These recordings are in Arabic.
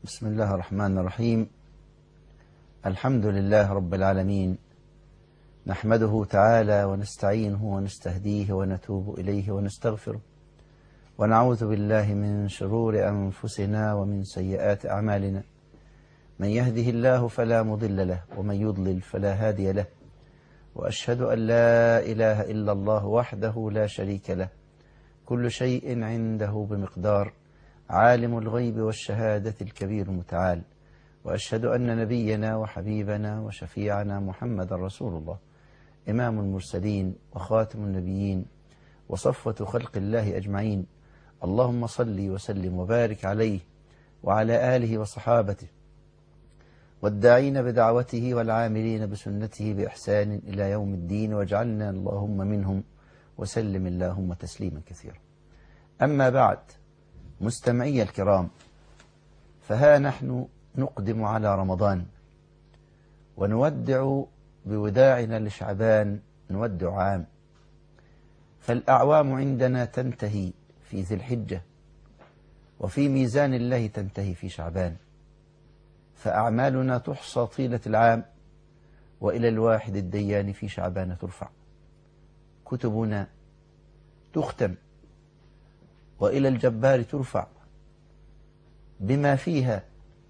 بسم الله الرحمن الرحيم. الحمد لله رب العالمين، نحمده تعالى ونستعينه ونستهديه ونتوب إليه ونستغفره، ونعوذ بالله من شرور أنفسنا ومن سيئات أعمالنا. من يهده الله فلا مضل له، ومن يضلل فلا هادي له، وأشهد أن لا إله إلا الله وحده لا شريك له، كل شيء عنده بمقدار، عالم الغيب والشهادة الكبير المتعال. وأشهد أن نبينا وحبيبنا وشفيعنا محمد رسول الله، إمام المرسلين وخاتم النبيين وصفوة خلق الله أجمعين. اللهم صل وسلم وبارك عليه وعلى آله وصحابته والداعين بدعوته والعاملين بسنته بإحسان إلى يوم الدين، واجعلنا اللهم منهم، وسلم اللهم تسليما كثيرا. أما بعد، مستمعي الكرام، فها نحن نقدم على رمضان، ونودع بوداعنا لشعبان نودع عام، فالأعوام عندنا تنتهي في ذي الحجة، وفي ميزان الله تنتهي في شعبان، فأعمالنا تحصى طيلة العام، وإلى الواحد الديان في شعبان ترفع، كتبنا تختم، وإلى الجبار ترفع بما فيها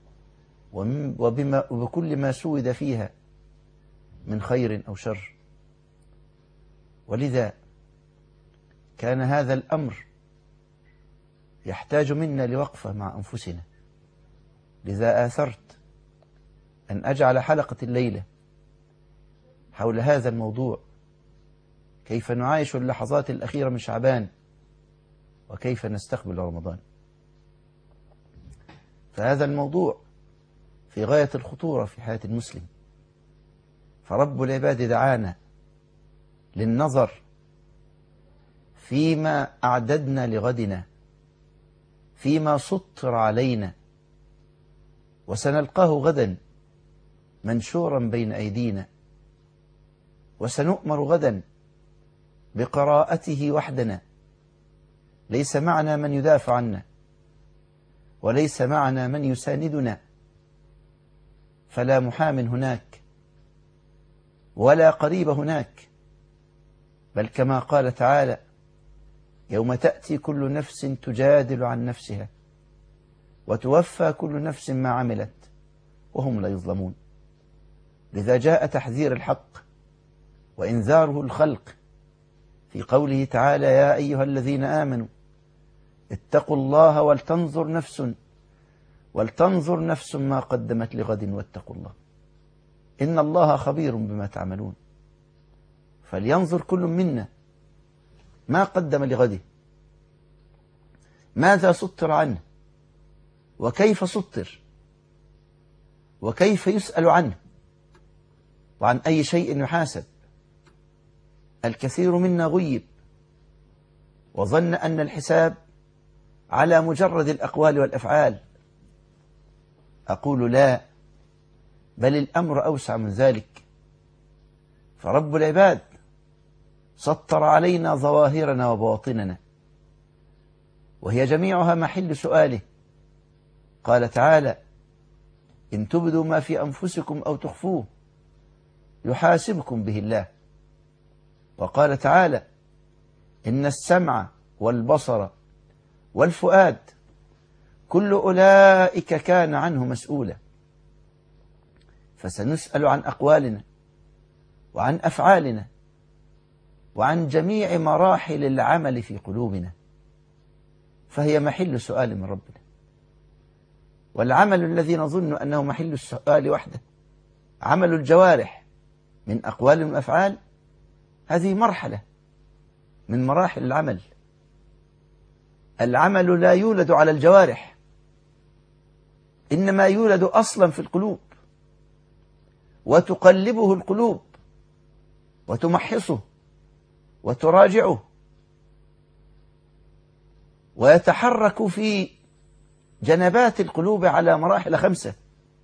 وبكل ما سود فيها من خير أو شر. ولذا كان هذا الأمر يحتاج منا لوقفة مع أنفسنا. لذا آثرت أن أجعل حلقة الليلة حول هذا الموضوع: كيف نعايش اللحظات الأخيرة من شعبان، وكيف نستقبل رمضان. فهذا الموضوع في غاية الخطورة في حياة المسلم، فرب العباد دعانا للنظر فيما أعددنا لغدنا، فيما سطر علينا، وسنلقاه غدا منشورا بين أيدينا، وسنؤمر غدا بقراءته وحدنا. ليس معنا من يدافع عنا، وليس معنا من يساندنا، فلا محام هناك ولا قريب هناك، بل كما قال تعالى: يوم تأتي كل نفس تجادل عن نفسها وتوفى كل نفس ما عملت وهم لا يظلمون. لذا جاء تحذير الحق وإنذاره الخلق في قوله تعالى: يا أيها الذين آمنوا اتقوا الله ولتنظر نفس ما قدمت لغد واتقوا الله إن الله خبير بما تعملون. فلينظر كل منا ما قدم لغده، ماذا سطر عنه، وكيف سطر، وكيف يسأل عنه، وعن أي شيء يحاسب. الكثير منا غيب وظن أن الحساب على مجرد الأقوال والأفعال. أقول لا، بل الأمر أوسع من ذلك. فرب العباد سطر علينا ظواهرنا وبواطننا، وهي جميعها محل سؤاله. قال تعالى: إن تبدوا ما في أنفسكم أو تخفوه يحاسبكم به الله. وقال تعالى: إن السمع والبصر والفؤاد كل أولئك كان عنه مسؤولا. فسنسأل عن أقوالنا وعن أفعالنا وعن جميع مراحل العمل في قلوبنا، فهي محل سؤال من ربنا. والعمل الذي نظن أنه محل السؤال وحده، عمل الجوارح من أقوال وأفعال، هذه مرحلة من مراحل العمل. العمل لا يولد على الجوارح، إنما يولد أصلا في القلوب، وتقلبه القلوب وتمحصه وتراجعه، ويتحرك في جنبات القلوب على مراحل 5.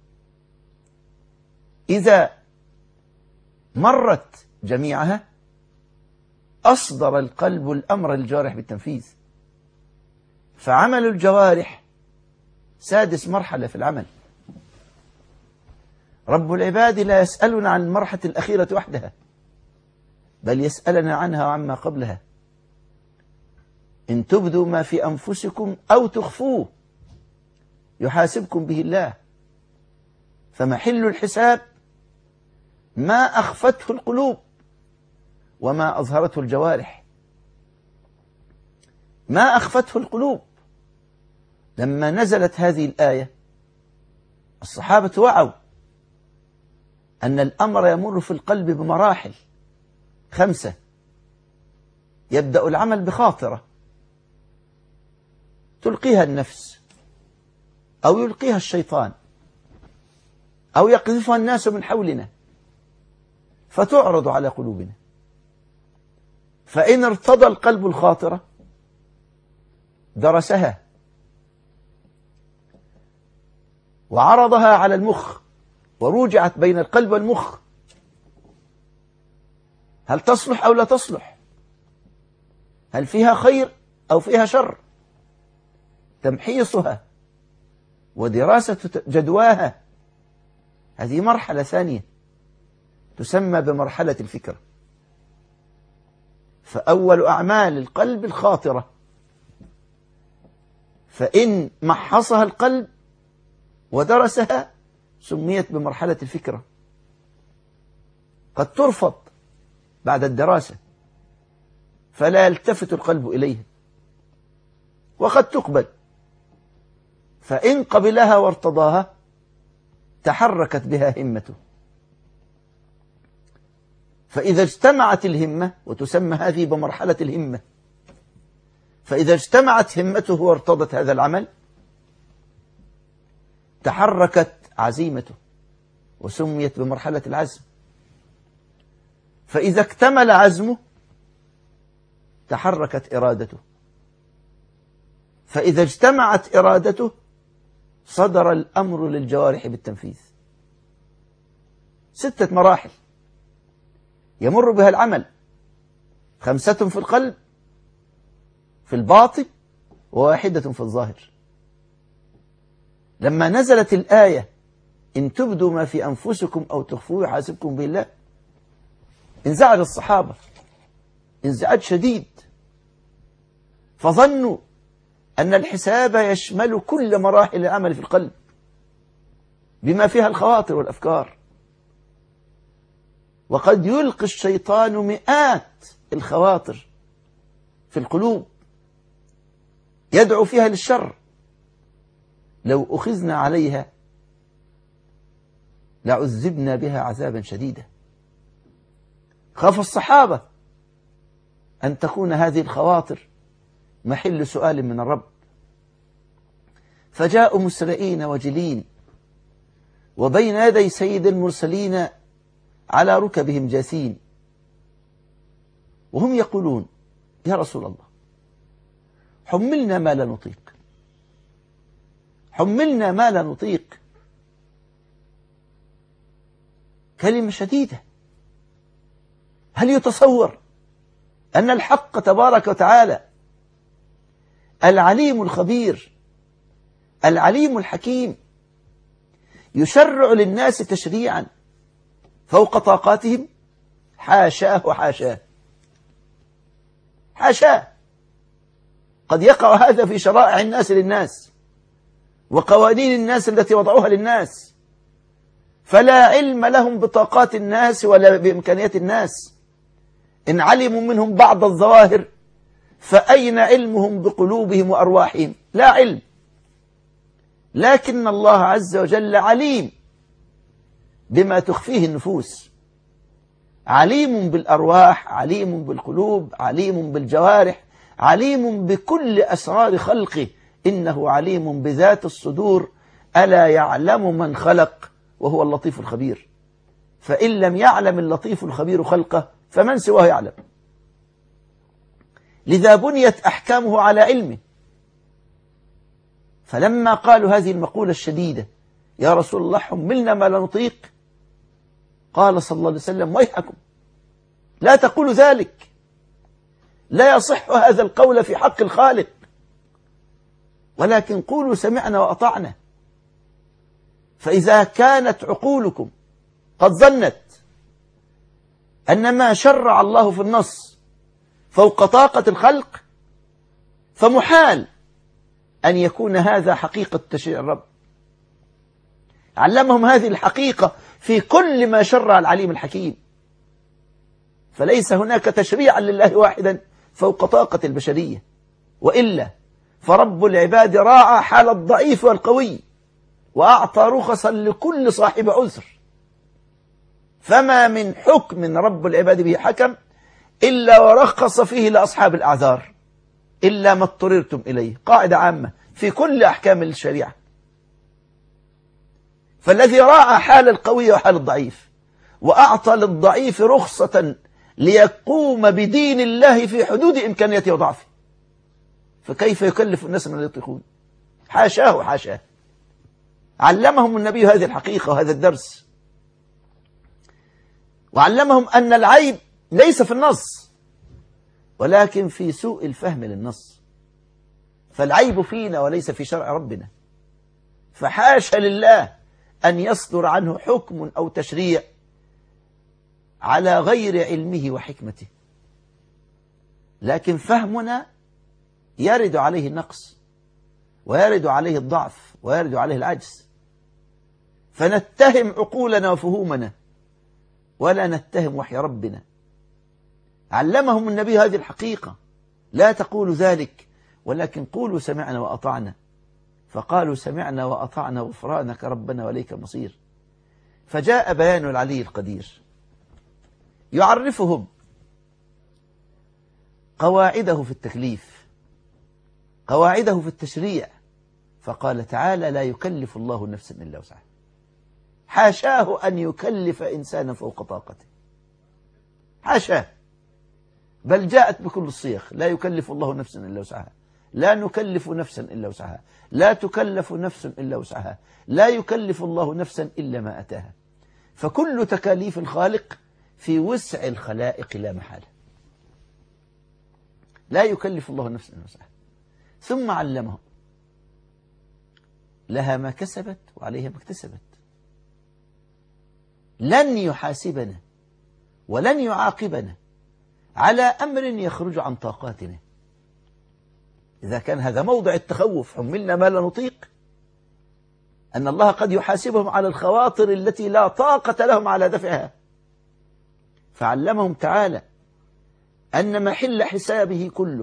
إذا مرت جميعها أصدر القلب الأمر للجوارح بالتنفيذ. فعمل الجوارح سادس مرحلة في العمل. رب العباد لا يسألنا عن المرحلة الأخيرة وحدها، بل يسألنا عنها وعما قبلها. إن تبدوا ما في أنفسكم أو تخفوه يحاسبكم به الله. فمحل الحساب ما أخفته القلوب وما أظهرته الجوارح. ما أخفته القلوب. لما نزلت هذه الآية الصحابة وعوا أن الأمر يمر في القلب بمراحل 5. يبدأ العمل بخاطرة تلقيها النفس أو يلقيها الشيطان أو يقذفها الناس من حولنا فتعرض على قلوبنا. فإن ارتضى القلب الخاطرة درسها وعرضها على المخ وروجعت بين القلب والمخ، هل تصلح أو لا تصلح؟ هل فيها خير أو فيها شر؟ تمحيصها ودراسة جدواها، هذه مرحلة ثانية تسمى بمرحلة الفكرة. فأول أعمال القلب الخاطرة، فإن محصها القلب ودرسها سميت بمرحلة الفكرة. قد ترفض بعد الدراسة فلا يلتفت القلب إليها، وقد تقبل، فإن قبلها وارتضاها تحركت بها همته. فإذا اجتمعت الهمة، وتسمى هذه بمرحلة الهمة، فإذا اجتمعت همته وارتضت هذا العمل تحركت عزيمته وسميت بمرحلة العزم. فإذا اكتمل عزمه تحركت إرادته. فإذا اجتمعت إرادته صدر الأمر للجوارح بالتنفيذ. 6 مراحل يمر بها العمل، 5 في القلب في الباطن و1 في الظاهر. لما نزلت الآية إن تبدوا ما في أنفسكم أو تخفوه يحاسبكم به الله انزعج الصحابة انزعاج شديد، فظنوا أن الحساب يشمل كل مراحل العمل في القلب بما فيها الخواطر والأفكار. وقد يلقي الشيطان مئات الخواطر في القلوب يدعو فيها للشر، لو أخذنا عليها لعذبنا بها عذابا شديدا. خاف الصحابة أن تكون هذه الخواطر محل سؤال من الرب، فجاءوا مسرعين وجلين وبين يدي سيد المرسلين على ركبهم جاثين، وهم يقولون يا رسول الله حملنا ما لا نطيق، حملنا ما لا نطيق. كلمة شديدة. هل يتصور أن الحق تبارك وتعالى العليم الخبير العليم الحكيم يشرع للناس تشريعا فوق طاقاتهم؟ حاشاه وحاشاه، حاشاه. قد يقع هذا في شرائع الناس للناس وقوانين الناس التي وضعوها للناس، فلا علم لهم بطاقات الناس ولا بإمكانيات الناس. إن علموا منهم بعض الظواهر فأين علمهم بقلوبهم وأرواحهم؟ لا علم. لكن الله عز وجل عليم بما تخفيه النفوس، عليم بالأرواح، عليم بالقلوب، عليم بالجوارح، عليم بكل أسرار خلقه. إنه عليم بذات الصدور. ألا يعلم من خلق وهو اللطيف الخبير. فإن لم يعلم اللطيف الخبير خلقه فمن سواه يعلم. لذا بنيت أحكامه على علمه. فلما قالوا هذه المقولة الشديدة يا رسول الله حملنا ما لا نطيق، قال صلى الله عليه وسلم ويحكم لا تقولوا ذلك، لا يصح هذا القول في حق الخالق. ولكن قولوا سمعنا وأطعنا. فإذا كانت عقولكم قد ظنت أن ما شرع الله في النص فوق طاقة الخلق، فمحال أن يكون هذا حقيقة تشريع الرب. علمهم هذه الحقيقة في كل ما شرع العليم الحكيم، فليس هناك تشريعا لله واحدا فوق طاقة البشرية، وإلا فرب العباد راعى حال الضعيف والقوي وأعطى رخصا لكل صاحب عذر، فما من حكم رب العباد به حكم إلا ورخص فيه لأصحاب الأعذار إلا ما اضطررتم إليه، قاعدة عامة في كل أحكام الشريعة. فالذي راعى حال القوي وحال الضعيف وأعطى للضعيف رخصة ليقوم بدين الله في حدود إمكانيته وضعفه، فكيف يكلف الناس من لا يطيقون؟ حاشاه حاشاه. علمهم النبي هذه الحقيقة وهذا الدرس، وعلمهم أن العيب ليس في النص ولكن في سوء الفهم للنص، فالعيب فينا وليس في شرع ربنا. فحاشا لله أن يصدر عنه حكم أو تشريع على غير علمه وحكمته، لكن فهمنا يرد عليه النقص ويرد عليه الضعف ويرد عليه العجز، فنتهم عقولنا وفهومنا ولا نتهم وحي ربنا. علمهم النبي هذه الحقيقة، لا تقولوا ذلك ولكن قولوا سمعنا وأطعنا، فقالوا سمعنا وأطعنا غفرانك ربنا وإليك المصير. فجاء بيان العلي القدير يعرفهم قواعده في التكليف، قواعده في التشريع، فقال تعالى لا يكلف الله نفسا إلا وسعها. حاشاه أن يكلف إنسانا فوق طاقته، حاشاه، بل جاءت بكل الصيغ: لا يكلف الله نفسا إلا وسعها، لا نكلف نفسا إلا وسعها، لا تكلف نفس إلا وسعها، لا يكلف الله نفسا إلا ما أتاها. فكل تكاليف الخالق في وسع الخلائق لا محالة، لا يكلف الله نفسا إلا وسعها. ثم علمهم لها ما كسبت وعليها ما اكتسبت، لن يحاسبنا ولن يعاقبنا على أمر يخرج عن طاقاتنا. إذا كان هذا موضع التخوف حملنا ما لا نطيق، أن الله قد يحاسبهم على الخواطر التي لا طاقة لهم على دفعها، فعلمهم تعالى أن محل حسابه كله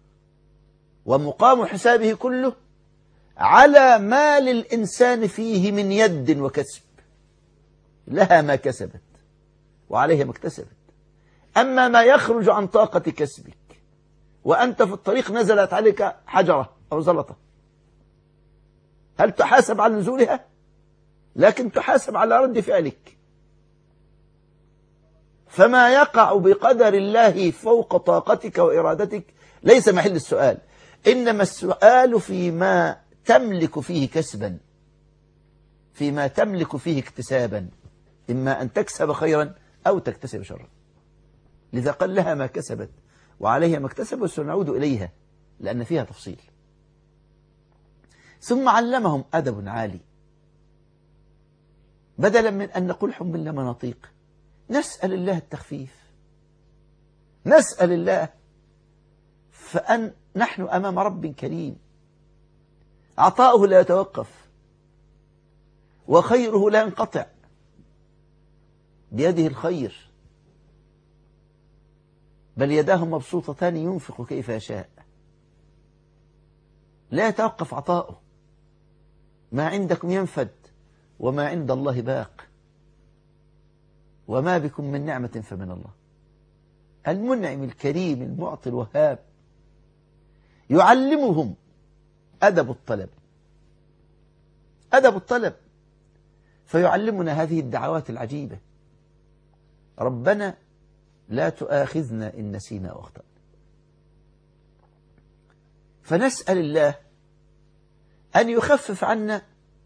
ومقام حسابه كله على ما للإنسان فيه من يد وكسب، لها ما كسبت وعليها ما اكتسبت. أما ما يخرج عن طاقة كسبك وأنت في الطريق نزلت عليك حجرة أو زلطة، هل تحاسب على نزولها؟ لكن تحاسب على رد فعلك. فما يقع بقدر الله فوق طاقتك وإرادتك ليس محل السؤال، إنما السؤال فيما تملك فيه كسبا، فيما تملك فيه اكتسابا، إما أن تكسب خيرا أو تكتسب شرا. لذا قال لها ما كسبت وعليها ما اكتسبت، وسنعود إليها لأن فيها تفصيل. ثم علمهم أدب عالي، بدلا من أن نقول حملنا ما نطيق، نسأل الله التخفيف، نسأل الله، فأن نحن أمام رب كريم عطاؤه لا يتوقف وخيره لا ينقطع، بيده الخير، بل يداه مبسوطتان ينفق كيف يشاء، لا يتوقف عطاؤه. ما عندكم ينفد وما عند الله باق، وما بكم من نعمة فمن الله. المنعم الكريم المعطي الوهاب يعلمهم أدب الطلب، أدب الطلب، فيعلمنا هذه الدعوات العجيبة: ربنا لا تؤاخذنا إن نسينا أو أخطأنا. فنسأل الله أن يخفف عنا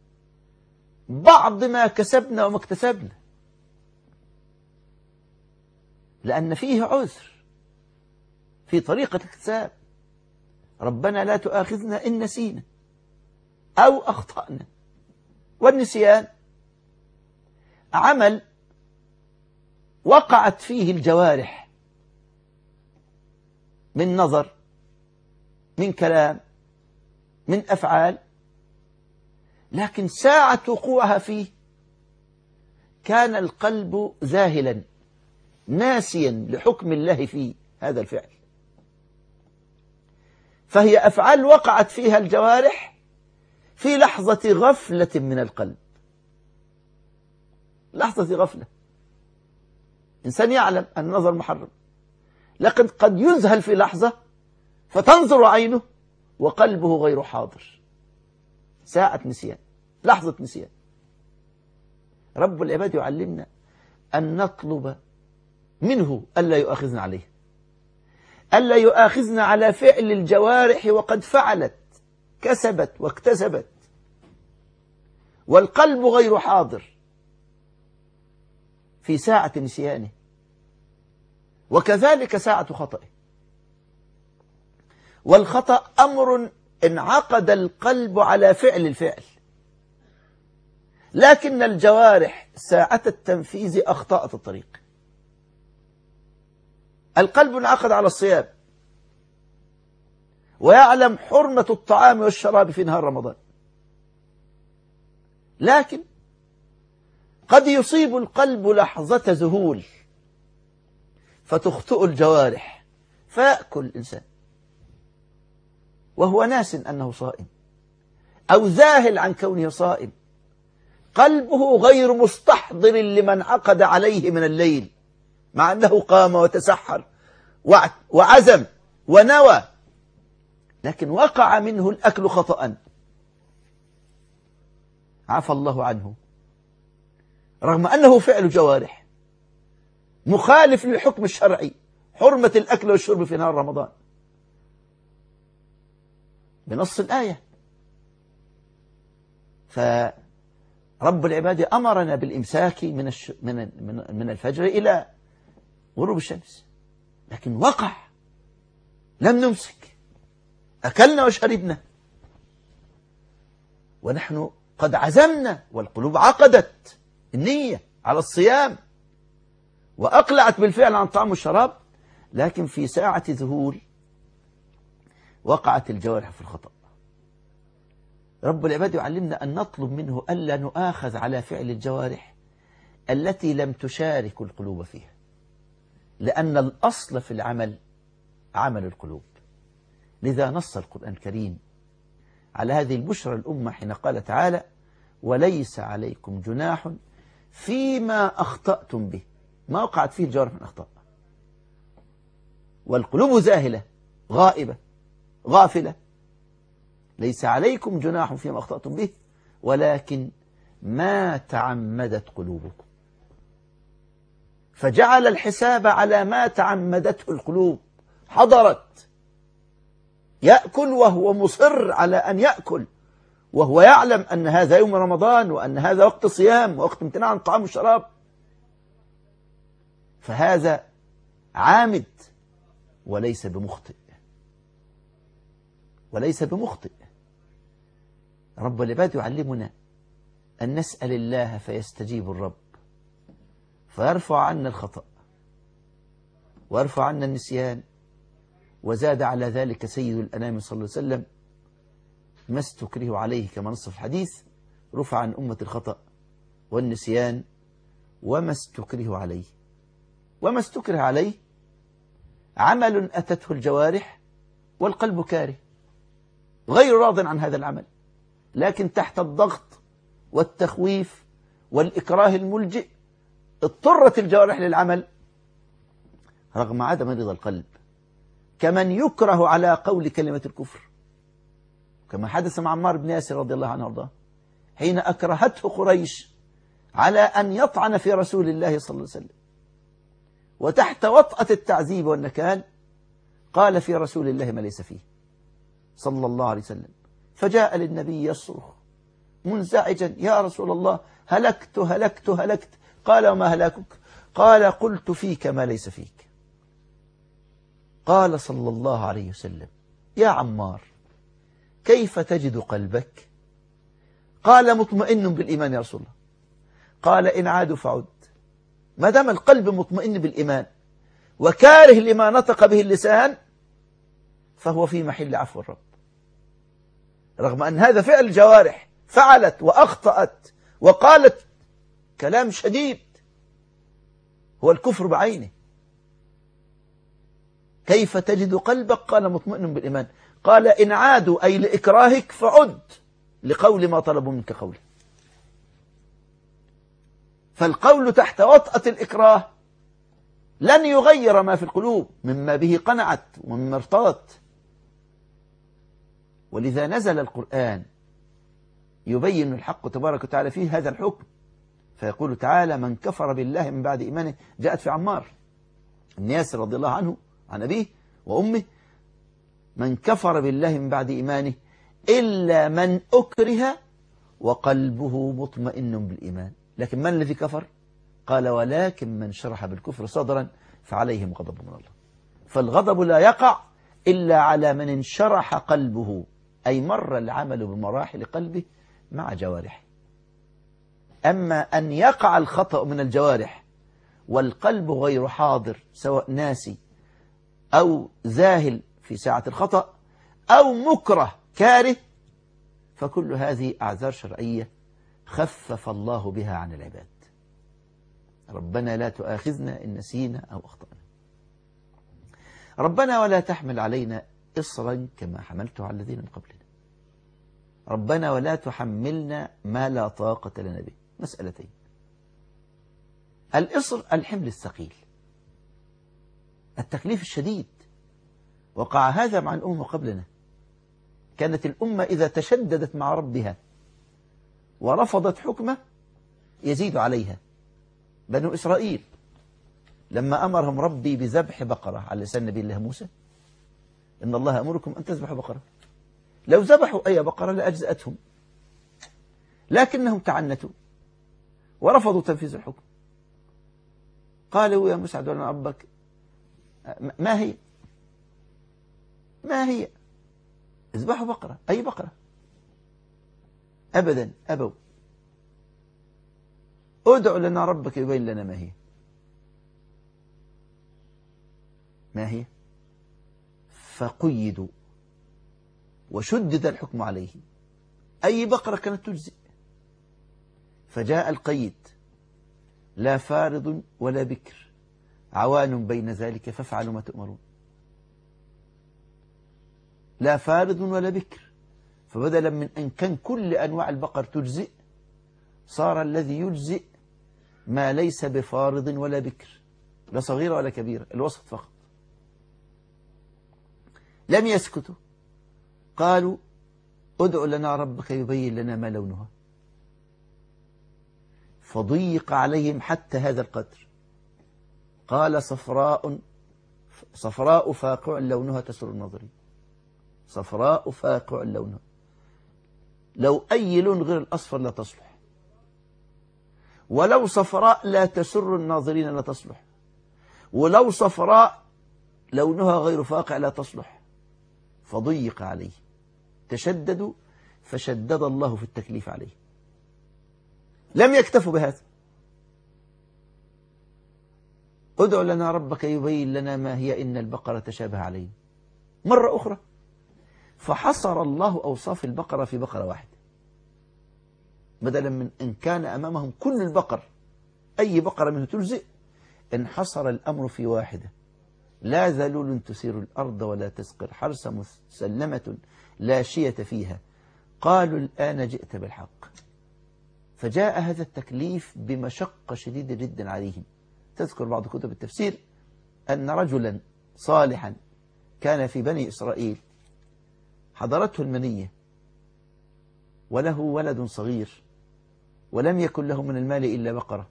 بعض ما كسبنا وما اكتسبنا، لأن فيه عذر في طريقة الاكتساب. ربنا لا تؤاخذنا إن نسينا، أو أخطأنا. والنسيان عمل وقعت فيه الجوارح من نظر، من كلام، من أفعال، لكن ساعة وقوعها فيه كان القلب ذاهلا ناسيا لحكم الله في هذا الفعل. فهي أفعال وقعت فيها الجوارح في لحظة غفلة من القلب، لحظة غفلة. إنسان يعلم أن النظر محرم، لكن قد يذهل في لحظة فتنظر عينه وقلبه غير حاضر. ساعة نسيان، لحظة نسيان. رب العباد يعلمنا أن نطلب منه ألا يؤاخذنا عليه، ألا يؤاخذنا على فعل الجوارح وقد فعلت، كسبت واكتسبت، والقلب غير حاضر في ساعة نسيانه، وكذلك ساعة خطئه. والخطأ أمر انعقد القلب على فعل الفعل، لكن الجوارح ساعة التنفيذ أخطأت الطريق. القلب انعقد على الصيام ويعلم حرمة الطعام والشراب في نهار رمضان، لكن قد يصيب القلب لحظة ذهول فتخطئ الجوارح، فيأكل الإنسان وهو ناس أنه صائم، أو ذاهل عن كونه صائم، قلبه غير مستحضر لمن عقد عليه من الليل، مع أنه قام وتسحر وعزم ونوى، لكن وقع منه الأكل خطأ، عفى الله عنه، رغم أنه فعل جوارح مخالف للحكم الشرعي، حرمة الأكل والشرب في نهار رمضان بنص الآية. فرب العباد أمرنا بالإمساك من الفجر إلى غروب الشمس، لكن وقع، لم نمسك، أكلنا وشربنا، ونحن قد عزمنا والقلوب عقدت النية على الصيام وأقلعت بالفعل عن طعام الشراب، لكن في ساعة ذهول وقعت الجوارح في الخطأ. رب العباد يعلمنا أن نطلب منه ألا نؤاخذ على فعل الجوارح التي لم تشارك القلوب فيها، لأن الأصل في العمل عمل القلوب. لذا نص القرآن الكريم على هذه البشرى الأمة حين قال تعالى: وليس عليكم جناح فيما أخطأتم به، ما وقعت فيه الجوارح من أخطاء، والقلوب ذاهلة غائبة غافلة. ليس عليكم جناح فيما أخطأتم به ولكن ما تعمدت قلوبكم، فجعل الحساب على ما تعمدته القلوب. حضرت يأكل وهو مصر على أن يأكل، وهو يعلم أن هذا يوم رمضان وأن هذا وقت صيام ووقت امتناع عن الطعام والشراب، فهذا عامد وليس بمخطئ، وليس بمخطئ. رب العباد يعلمنا أن نسأل الله فيستجيب الرب، فيرفع عنا الخطأ ويرفع عنا النسيان. وزاد على ذلك سيد الأنام صلى الله عليه وسلم: ما استكره عليه، كما نص في الحديث: رفع عن أمة الخطأ والنسيان وما استكره عليه. وما استكره عليه عمل أتته الجوارح والقلب كاره غير راض عن هذا العمل، لكن تحت الضغط والتخويف والإكراه الملجئ اضطرت الجوارح للعمل رغم عدم رضا القلب، كمن يكره على قول كلمة الكفر، كما حدث مع عمار بن ياسر رضي الله عنه وارضاه حين أكرهته قريش على أن يطعن في رسول الله صلى الله عليه وسلم، وتحت وطأة التعذيب والنكال قال في رسول الله ما ليس فيه صلى الله عليه وسلم، فجاء للنبي يصرخ منزعجا: يا رسول الله، هلكت هلكت هلكت. قال: وما هلاكك؟ قال: قلت فيك ما ليس فيك. قال صلى الله عليه وسلم: يا عمار، كيف تجد قلبك قال مطمئن بالإيمان يا رسول الله. قال إن عادوا فعد. ما دام القلب مطمئن بالإيمان وكاره لما نطق به اللسان فهو في محل عفو الرب، رغم أن هذا فعل الجوارح فعلت وأخطأت وقالت كلام شديد هو الكفر بعينه. كيف تجد قلبك؟ قال مطمئن بالإيمان. قال إن عادوا أي لإكراهك فعد لقول ما طلبوا منك قوله. فالقول تحت وطأة الإكراه لن يغير ما في القلوب مما به قنعت ومما ارتضت. ولذا نزل القرآن يبين الحق تبارك وتعالى فيه هذا الحكم، فيقول تعالى من كفر بالله من بعد إيمانه. جاءت في عمار بن ياسر رضي الله عنه عن أبيه وأمه: من كفر بالله من بعد إيمانه إلا من أكره وقلبه مطمئن بالإيمان. لكن من الذي كفر؟ قال ولكن من شرح بالكفر صدرا فعليهم غضب من الله. فالغضب لا يقع إلا على من انشرح قلبه، أي مر العمل بمراحل قلبه مع جوارحه. أما أن يقع الخطأ من الجوارح والقلب غير حاضر، سواء ناسي أو ذاهل في ساعة الخطأ أو مكره كاره، فكل هذه أعذار شرعية خفف الله بها عن العباد. ربنا لا تؤاخذنا إن نسينا أو أخطأنا. ربنا ولا تحمل علينا إصرا كما حملته على الذين من قبلنا. ربنا ولا تحملنا ما لا طاقة لنا به. مسألتين: الإصر الحمل الثقيل، التكليف الشديد. وقع هذا مع الأمة قبلنا. كانت الأمة إذا تشددت مع ربها ورفضت حكمه يزيد عليها. بنو إسرائيل لما أمرهم ربي بذبح بقرة على لسان نبي الله موسى: إن الله أمركم أن تذبحوا بقرة. لو ذبحوا أي بقرة لأجزأتهم، لكنهم تعنتوا ورفضوا تنفيذ الحكم. قالوا يا موسى ادع لنا ربك. ما هي اذبحوا بقرة، أي بقرة. أبدا أبوا. ادع لنا ربك يبين لنا ما هي. فقيدوا وشدد الحكم عليهم. أي بقرة كانت تجزئ. فجاء القيد: لا فارض ولا بكر عوان بين ذلك فافعلوا ما تؤمرون. لا فارض ولا بكر. فبدلا من أن كان كل أنواع البقر تجزئ، صار الذي يجزئ ما ليس بفارض ولا بكر، لا صغيرة ولا كبيرة، الوسط فقط. لم يسكتوا، قالوا ادع لنا ربك يبين لنا ما لونها. فضيق عليهم حتى هذا القدر. قال صفراء فاقع لونها تسر الناظرين. صفراء فاقع لونها، لو أي لون غير الأصفر لا تصلح، ولو صفراء لا تسر الناظرين لا تصلح، ولو صفراء لونها غير فاقع لا تصلح. فضيق عليه، تشددوا فشدد الله في التكليف عليه. لم يكتفوا بهذا. ادع لنا ربك يبين لنا ما هي إن البقرة تشابه علينا. مرة أخرى فحصر الله أوصاف البقرة في بقرة واحدة، بدلا من أن كان أمامهم كل البقر أي بقرة منه تجزئ، انحصر الأمر في واحدة: لا ذلول تثير الأرض ولا تسقي الحرث مسلمة لا شية فيها. قالوا الآن جئت بالحق. فجاء هذا التكليف بمشقة شديدة جدا عليهم. تذكر بعض كتب التفسير أن رجلا صالحا كان في بني إسرائيل حضرته المنية وله ولد صغير ولم يكن له من المال إلا بقرة،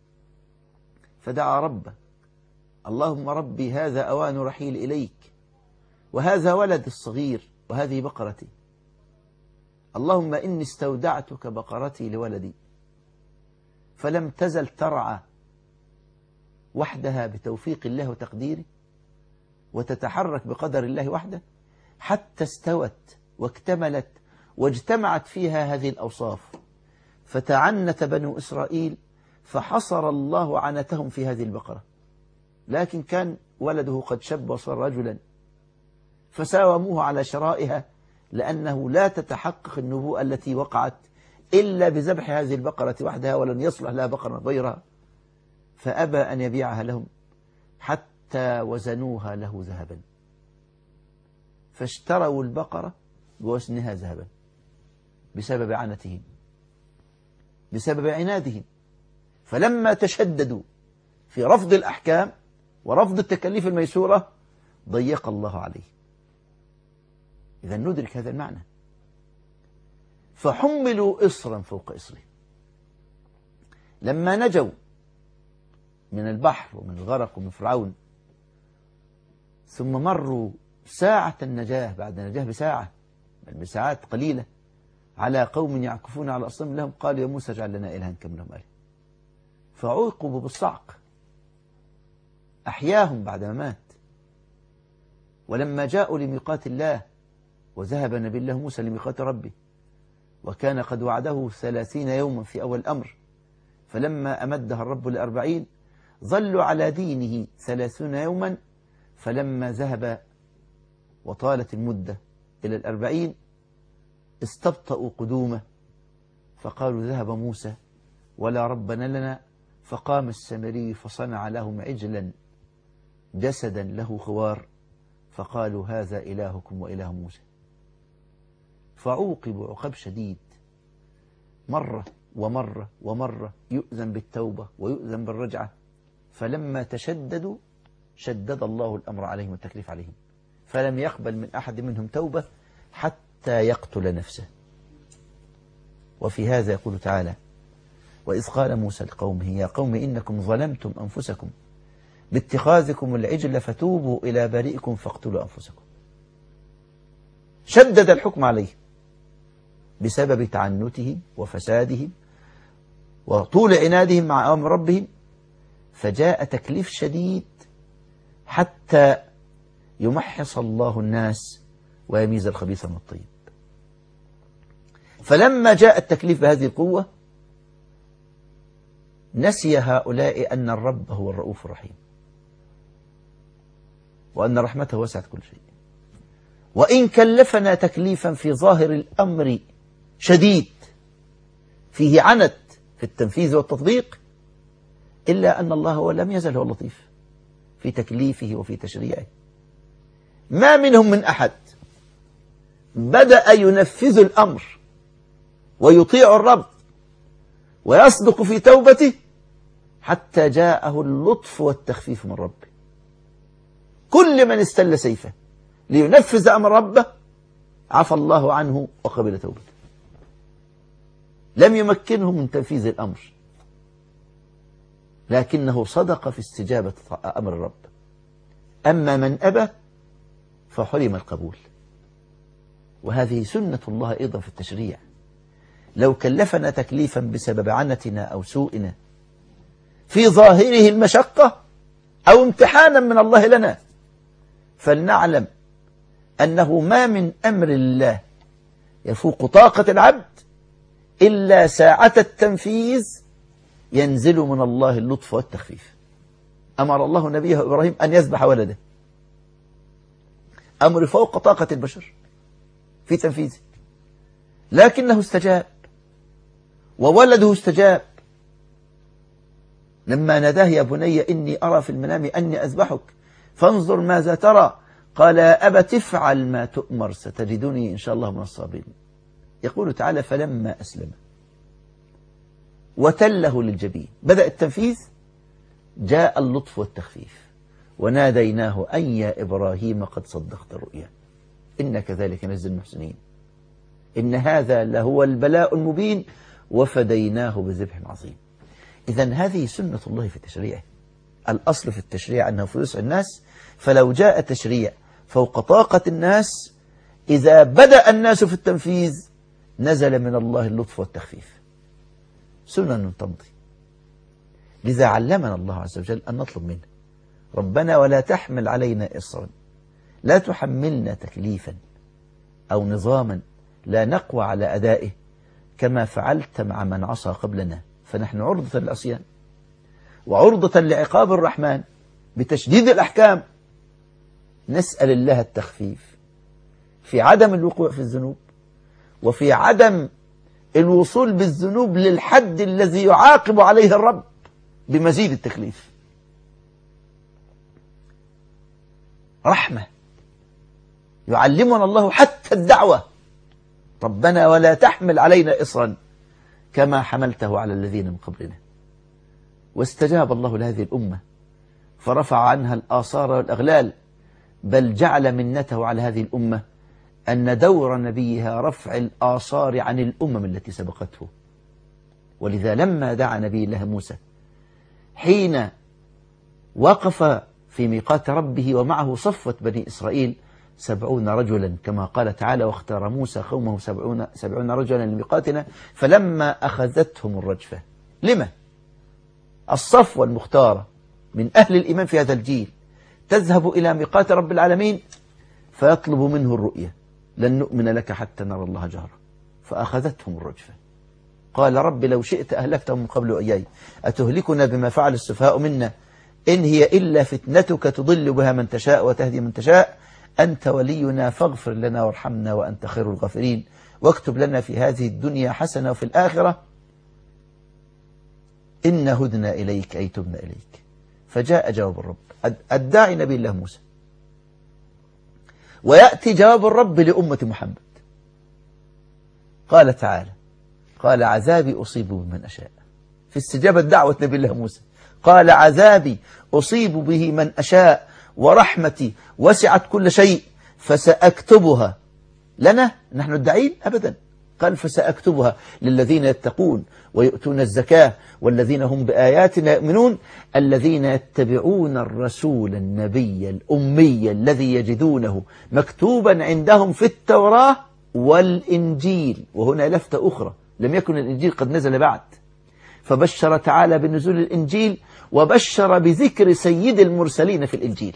فدعا ربه: اللهم ربي هذا أوان رحيل إليك، وهذا ولد الصغير، وهذه بقرتي. اللهم إني استودعتك بقرتي لولدي. فلم تزل ترعى وحدها بتوفيق الله وتقديره، وتتحرك بقدر الله وحده، حتى استوت واكتملت واجتمعت فيها هذه الأوصاف: فتعنت بنو إسرائيل فحصر الله عنتهم في هذه البقرة، لكن كان ولده قد شب وصار رجلا فساوموه على شرائها، لأنه لا تتحقق النبوءة التي وقعت إلا بذبح هذه البقرة وحدها، ولن يصلح لها بقرة غيرها، فأبى أن يبيعها لهم حتى وزنوها له ذهبا، فاشتروا البقرة بوزنها ذهبا بسبب عنتهم، بسبب عنادهم. فلما تشددوا في رفض الأحكام ورفض التكاليف الميسورة ضيق الله عليه. إذا ندرك هذا المعنى. فحملوا إصرا فوق إصره. لما نجوا من البحر ومن الغرق ومن فرعون، ثم مروا ساعة النجاة بعد النجاة بساعة، بل بساعات قليلة، على قوم يعكفون على أصنام لهم، قالوا يا موسى اجعل لنا إلها كما لهم آله، فعوقبوا بالصعق، أحياهم بعدما مات. ولما جاءوا لميقات الله، وذهب نبي الله موسى لميقات ربه، وكان قد وعده 30 يوما في أول الأمر، فلما أمدها الرب ل40 ظلوا على دينه 30 يوما، فلما ذهب وطالت المدة إلى 40 استبطأوا قدومه، فقالوا ذهب موسى ولا ربنا لنا، فقام السامري فصنع لهم عجلا جسدا له خوار، فقالوا هذا إلهكم وإله موسى. فعوقبوا عقاب شديد، مرة ومرة ومرة يؤذن بالتوبة ويؤذن بالرجعة، فلما تشددوا شدد الله الأمر عليهم والتكليف عليهم، فلم يقبل من أحد منهم توبة حتى يقتل نفسه. وفي هذا يقول تعالى: وإذ قال موسى لقومه يا قوم إنكم ظلمتم أنفسكم باتخاذكم العجل فتوبوا إلى بارئكم فاقتلوا أنفسكم. شدد الحكم عليه بسبب تعنتهم وفسادهم وطول عنادهم مع أمر ربهم، فجاء تكليف شديد حتى يمحص الله الناس ويميز الخبيث من الطيب. فلما جاء التكليف بهذه القوة نسي هؤلاء أن الرب هو الرؤوف الرحيم، وأن رحمته وسعت كل شيء. وإن كلفنا تكليفا في ظاهر الأمر شديد فيه عنت في التنفيذ والتطبيق، إلا أن الله هو لم يزل هو اللطيف في تكليفه وفي تشريعه. ما منهم من أحد بدأ ينفذ الأمر ويطيع الرب ويصدق في توبته حتى جاءه اللطف والتخفيف من ربه. كل من استل سيفه لينفذ أمر ربه عفى الله عنه وقبل توبته، لم يمكنه من تنفيذ الأمر، لكنه صدق في استجابة أمر الرب. أما من أبى فحرم القبول. وهذه سنة الله أيضا في التشريع. لو كلفنا تكليفا بسبب عنتنا أو سوءنا في ظاهره المشقة أو امتحانا من الله لنا، فلنعلم أنه ما من أمر الله يفوق طاقة العبد إلا ساعة التنفيذ ينزل من الله اللطف والتخفيف. أمر الله نبيه إبراهيم أن يذبح ولده، أمر فوق طاقة البشر في تنفيذه، لكنه استجاب وولده استجاب. لما ناداه يا بني إني أرى في المنام أني أذبحك فانظر ماذا ترى، قال يا أبت افعل ما تؤمر ستجدني إن شاء الله من الصابرين. يقول تعالى فلما أسلم وتله للجبين بدأ التنفيذ، جاء اللطف والتخفيف وناديناه أن يا إبراهيم قد صدقت الرؤيا إن كذلك نجزي المحسنين إن هذا لهو البلاء المبين وفديناه بذبح عظيم. إذن هذه سنة الله في تشريعه. الأصل في التشريع أنه في وسع الناس، فلو جاء تشريع فوق طاقة الناس إذا بدأ الناس في التنفيذ نزل من الله اللطف والتخفيف، سنن تمضي. لذا علمنا الله عز وجل أن نطلب منه ربنا ولا تحمل علينا إصرا، لا تحملنا تكليفا أو نظاما لا نقوى على أدائه كما فعلت مع من عصى قبلنا. فنحن عرضة للعصيان وعرضة لعقاب الرحمن بتشديد الأحكام. نسأل الله التخفيف في عدم الوقوع في الذنوب، وفي عدم الوصول بالذنوب للحد الذي يعاقب عليه الرب بمزيد التكليف. رحمة يعلمنا الله حتى الدعوة. ربنا ولا تحمل علينا إصرا كما حملته على الذين من قبلنا. واستجاب الله لهذه الأمة فرفع عنها الآثار والأغلال، بل جعل منته على هذه الأمة أن دور نبيها رفع الآثار عن الأمم التي سبقته. ولذا لما دعا نبي الله موسى حين وقف في ميقات ربه ومعه صفوة بني إسرائيل 70 رجلا كما قال تعالى: واختار موسى قومه 70 رجلا لميقاتنا فلما أخذتهم الرجفة. لما؟ الصفوة المختارة من أهل الإيمان في هذا الجيل تذهب إلى ميقات رب العالمين فيطلب منه الرؤية: لن نؤمن لك حتى نرى الله جهرا. فأخذتهم الرجفة. قال: رب لو شئت أهلكتهم من قبل وإياي أتهلكنا بما فعل السفهاء منا إن هي إلا فتنتك تضل بها من تشاء وتهدي من تشاء أنت ولينا فاغفر لنا وارحمنا وأنت خير الغافرين واكتب لنا في هذه الدنيا حسنة وفي الآخرة إن هدنا إليك أي تبنا إليك. فجاء جواب الرب الداعي نبي الله موسى، ويأتي جواب الرب لأمة محمد. قال تعالى: قال عذابي أصيب بمن أشاء. في استجابة دعوة نبي الله موسى قال: عذابي أصيب به من أشاء ورحمتي وسعت كل شيء فسأكتبها لنا نحن الداعين أبدا. قال: فسأكتبها للذين يتقون ويؤتون الزكاة والذين هم بآياتنا يؤمنون الذين يتبعون الرسول النبي الأمي الذي يجدونه مكتوبا عندهم في التوراة والإنجيل. وهنا لفتة أخرى: لم يكن الإنجيل قد نزل بعد، فبشر تعالى بنزول الإنجيل وبشر بذكر سيد المرسلين في الإنجيل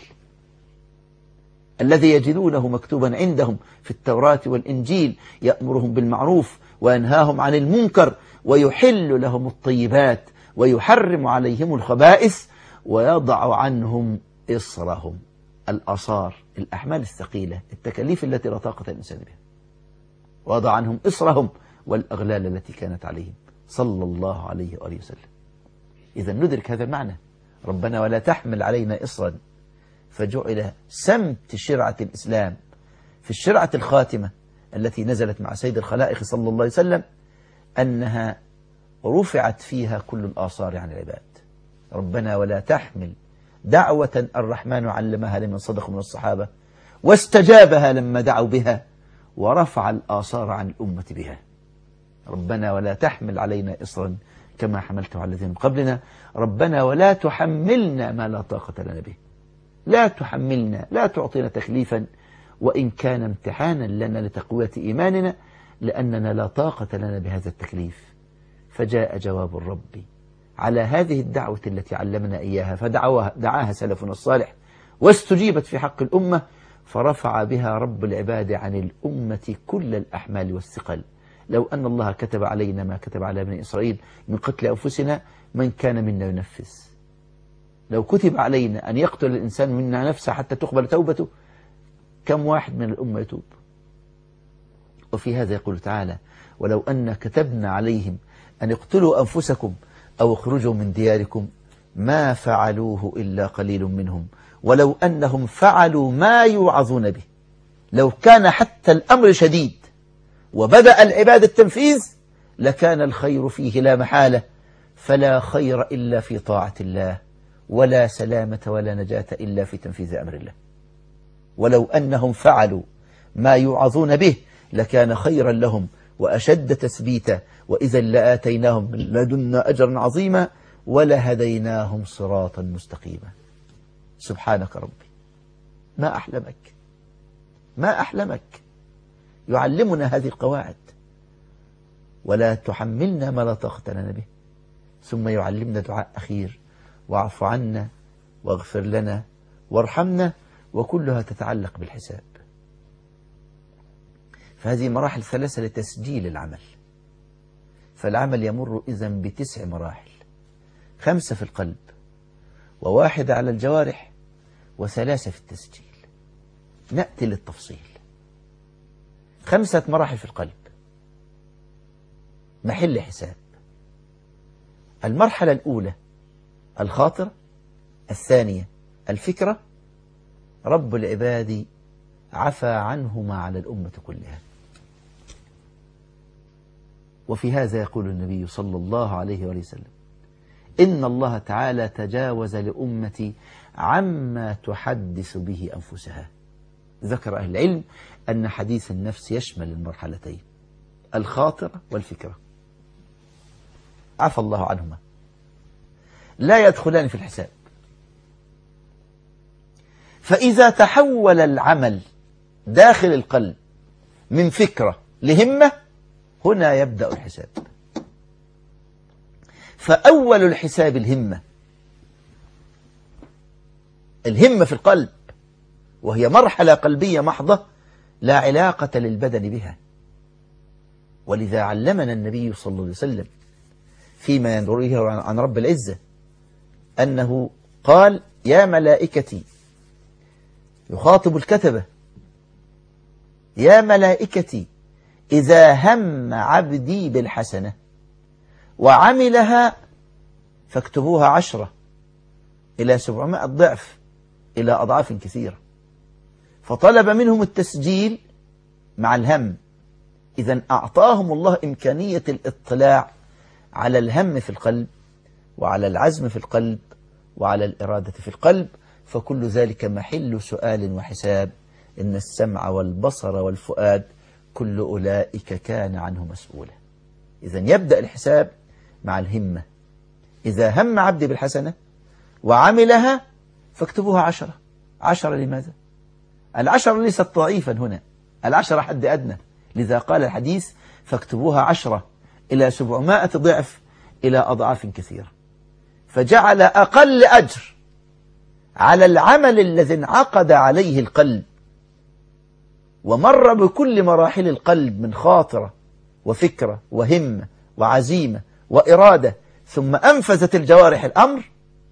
الذي يجدونه مكتوبا عندهم في التوراة والإنجيل يأمرهم بالمعروف وينهاهم عن المنكر ويحل لهم الطيبات ويحرم عليهم الخبائث ويضع عنهم إصرهم، الآثار، الأحمال الثقيلة، التكاليف التي لا طاقة الإنسان بها، ويضع عنهم إصرهم والأغلال التي كانت عليهم صلى الله عليه وآله وسلم. إذا ندرك هذا المعنى: ربنا ولا تحمل علينا إصرا. فجعل سمت شرعة الإسلام في الشرعة الخاتمة التي نزلت مع سيد الخلائق صلى الله عليه وسلم أنها رفعت فيها كل الآثار عن العباد. ربنا ولا تحمل دعوة الرحمن علمها لمن صدق من الصحابة واستجابها لما دعوا بها ورفع الآثار عن الأمة بها. ربنا ولا تحمل علينا إصرا كما حملته على الذين من قبلنا. ربنا ولا تحملنا ما لا طاقة لنا به. لا تحملنا، لا تعطينا تكليفا وإن كان امتحانا لنا لتقوية إيماننا، لأننا لا طاقة لنا بهذا التكليف. فجاء جواب الرب على هذه الدعوة التي علمنا إياها فدعاها سلفنا الصالح واستجيبت في حق الأمة، فرفع بها رب العباد عن الأمة كل الأحمال والثقل. لو أن الله كتب علينا ما كتب على بني إسرائيل من قتل أنفسنا من كان منا ينفذ. لو كتب علينا أن يقتل الإنسان منا نفسه حتى تقبل توبته كم واحد من الأمة يتوب؟ وفي هذا يقول تعالى: ولو أن كتبنا عليهم أن اقتلوا أنفسكم أو اخرجوا من دياركم ما فعلوه إلا قليل منهم ولو أنهم فعلوا ما يوعظون به. لو كان حتى الأمر شديد وبدأ العباد التنفيذ لكان الخير فيه لا محالة، فلا خير إلا في طاعة الله، ولا سلامة ولا نجاة إلا في تنفيذ أمر الله. ولو أنهم فعلوا ما يوعظون به لكان خيرا لهم وأشد تثبيتا، وإذا لآتيناهم من لدنا أجرا عظيما ولهديناهم صراطا مستقيما. سبحانك ربي، ما أحلمك، ما أحلمك. يعلمنا هذه القواعد: ولا تحملنا ما لا طاقة لنا به. ثم يعلمنا دعاء أخير: واعف عنا واغفر لنا وارحمنا، وكلها تتعلق بالحساب. فهذه مراحل ثلاثة لتسجيل العمل. فالعمل يمر إذن ب9 مراحل: 5 في القلب، و1 على الجوارح، و3 في التسجيل. نأتي للتفصيل. 5 مراحل في القلب، محل حساب. المرحلة الأولى الخاطرة، الثانية الفكرة. رب العباد عفى عنهما على الأمة كلها. وفي هذا يقول النبي صلى الله عليه وسلم: إن الله تعالى تجاوز لأمتي عما تحدث به أنفسها. ذكر أهل العلم أن حديث النفس يشمل المرحلتين، الخاطرة والفكرة. عفى الله عنهما، لا يدخلان في الحساب. فإذا تحول العمل داخل القلب من فكرة لهمة، هنا يبدأ الحساب. فأول الحساب الهمة في القلب، وهي مرحلة قلبية محضة لا علاقة للبدن بها. ولذا علمنا النبي صلى الله عليه وسلم فيما يرويه عن رب العزة أنه قال: يا ملائكتي، يخاطب الكتبة: يا ملائكتي إذا هم عبدي بالحسنة وعملها فاكتبوها 10 إلى 700 ضعف إلى أضعاف كثيرة. فطلب منهم التسجيل مع الهم. إذن أعطاهم الله إمكانية الاطلاع على الهم في القلب، وعلى العزم في القلب، وعلى الإرادة في القلب. فكل ذلك محل سؤال وحساب. إن السمع والبصر والفؤاد كل أولئك كان عنه مسؤولا. إذن يبدأ الحساب مع الهمة. إذا هم عبدي بالحسنة وعملها فاكتبوها 10. 10 لماذا؟ 10 ليست ضعيفا هنا، 10 حد أدنى. لذا قال الحديث: فاكتبوها 10 إلى 700 ضعف إلى أضعاف كثيرة. فجعل أقل أجر على العمل الذي انعقد عليه القلب ومر بكل مراحل القلب من خاطرة وفكرة وهمة وعزيمة وإرادة، ثم أنفذت الجوارح الأمر،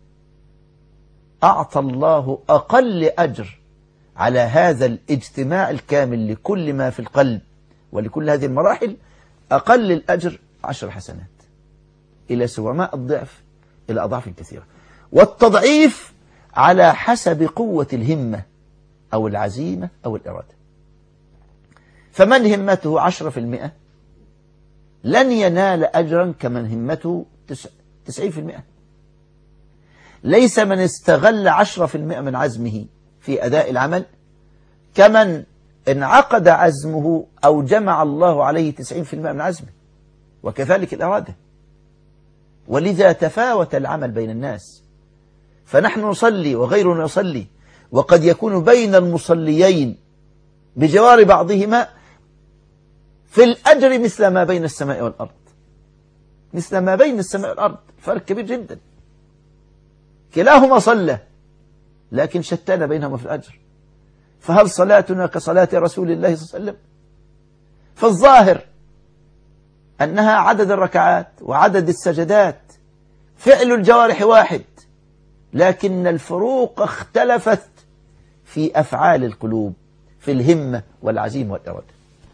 أعطى الله أقل أجر على هذا الاجتماع الكامل لكل ما في القلب ولكل هذه المراحل. أقل الأجر 10 حسنات إلى 700 ضعف إلى أضعاف كثيرة. والتضعيف على حسب قوة الهمة أو العزيمة أو الإرادة. فمن همته 10% لن ينال أجرا كمن همته 90%. ليس من استغل 10% من عزمه في أداء العمل كمن انعقد عزمه أو جمع الله عليه 90% من عزمه، وكذلك الإرادة. ولذا تفاوت العمل بين الناس. فنحن نصلي وغيرنا يصلي، وقد يكون بين المصليين بجوار بعضهما في الأجر مثل ما بين السماء والأرض. مثل ما بين السماء والأرض، فرق كبير جدا. كلاهما صلى لكن شتان بينهما في الأجر. فهل صلاتنا كصلاة رسول الله صلى الله عليه وسلم؟ فالظاهر أنها عدد الركعات وعدد السجدات، فعل الجوارح واحد، لكن الفروق اختلفت في أفعال القلوب، في الهمة والعزيمة والإرادة.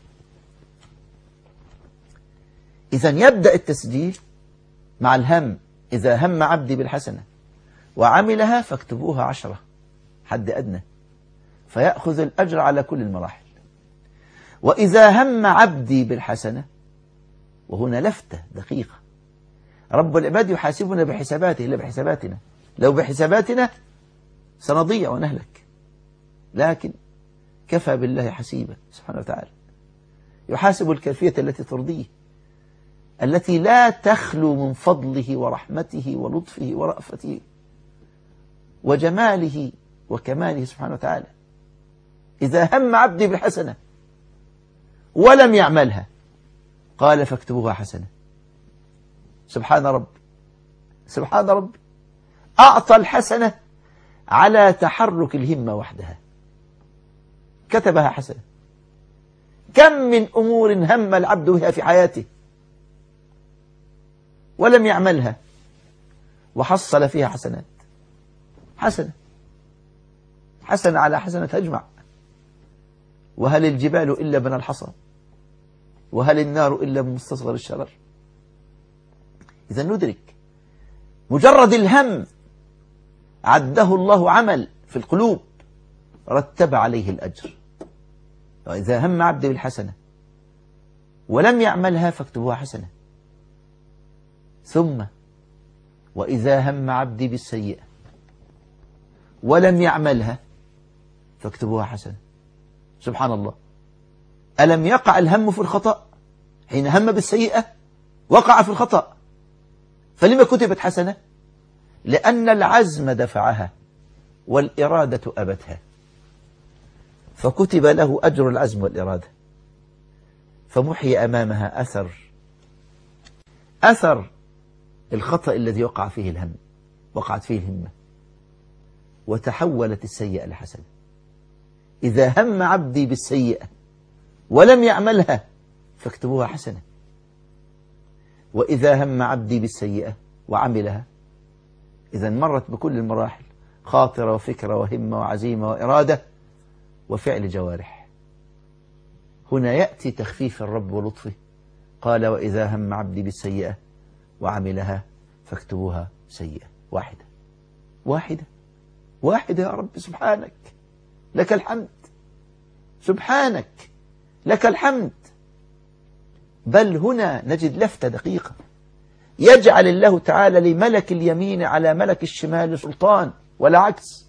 إذن يبدأ التسجيل مع الهم. إذا هم عبدي بالحسنة وعملها فاكتبوها 10 حد أدنى، فيأخذ الأجر على كل المراحل. وإذا هم عبدي بالحسنة، وهنا لفتة دقيقة، رب العباد يحاسبنا بحساباته لا بحساباتنا. لو بحساباتنا سنضيع ونهلك، لكن كفى بالله حسيبا سبحانه وتعالى. يحاسب الكيفية التي ترضيه، التي لا تخلو من فضله ورحمته ولطفه ورأفته وجماله وكماله سبحانه وتعالى. إذا هم عبدي بالحسنة ولم يعملها قال فاكتبوها حسنة. سبحان رب، سبحان رب، أعطى الحسنة على تحرك الهمة وحدها، كتبها حسنة. كم من أمور هم العبد بها في حياته ولم يعملها وحصل فيها حسنات، حسنة على حسنة تجمع. وهل الجبال إلا من الحصى، وهل النار إلا من مستصغر الشرر. إذا ندرك مجرد الهم عده الله عمل في القلوب رتب عليه الأجر. وإذا هم عبدي بالحسنة ولم يعملها فاكتبوها حسنة. ثم وإذا هم عبدي بالسيئة ولم يعملها فاكتبوها حسنة. سبحان الله، ألم يقع الهم في الخطأ؟ حين هم بالسيئة وقع في الخطأ، فلما كتبت حسنة؟ لأن العزم دفعها والإرادة أبتها، فكتب له أجر العزم والإرادة، فمحي أمامها أثر الخطأ الذي وقع فيه الهم، وقعت فيه الهمة، وتحولت السيئة لحسنة. إذا هم عبدي بالسيئة ولم يعملها فاكتبوها حسنة، وإذا هم عبدي بالسيئة وعملها، إذا مرت بكل المراحل، خاطرة وفكرة وهمة وعزيمة وإرادة وفعل جوارح. هنا يأتي تخفيف الرب ولطفه، قال وإذا هم عبدي بالسيئة وعملها فاكتبوها سيئة. واحدة يا رب، سبحانك لك الحمد، سبحانك لك الحمد. بل هنا نجد لفتة دقيقة، يجعل الله تعالى لملك اليمين على ملك الشمال سلطان ولا عكس.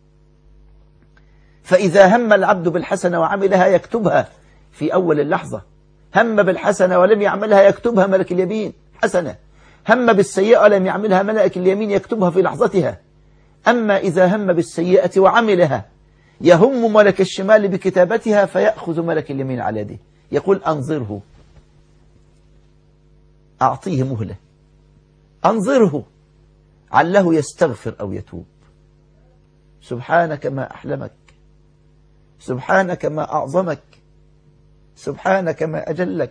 فإذا هم العبد بالحسنة وعملها يكتبها في أول اللحظة، هم بالحسنة ولم يعملها يكتبها ملك اليمين حسنة، هم بالسيئة ولم يعملها ملك اليمين يكتبها في لحظتها. أما إذا هم بالسيئة وعملها يهم ملك الشمال بكتابتها، فيأخذ ملك اليمين على يده يقول أنظره، أعطيه مهلة، أنظره عله يستغفر أو يتوب. سبحانك ما أحلمك، سبحانك ما أعظمك، سبحانك ما أجلك.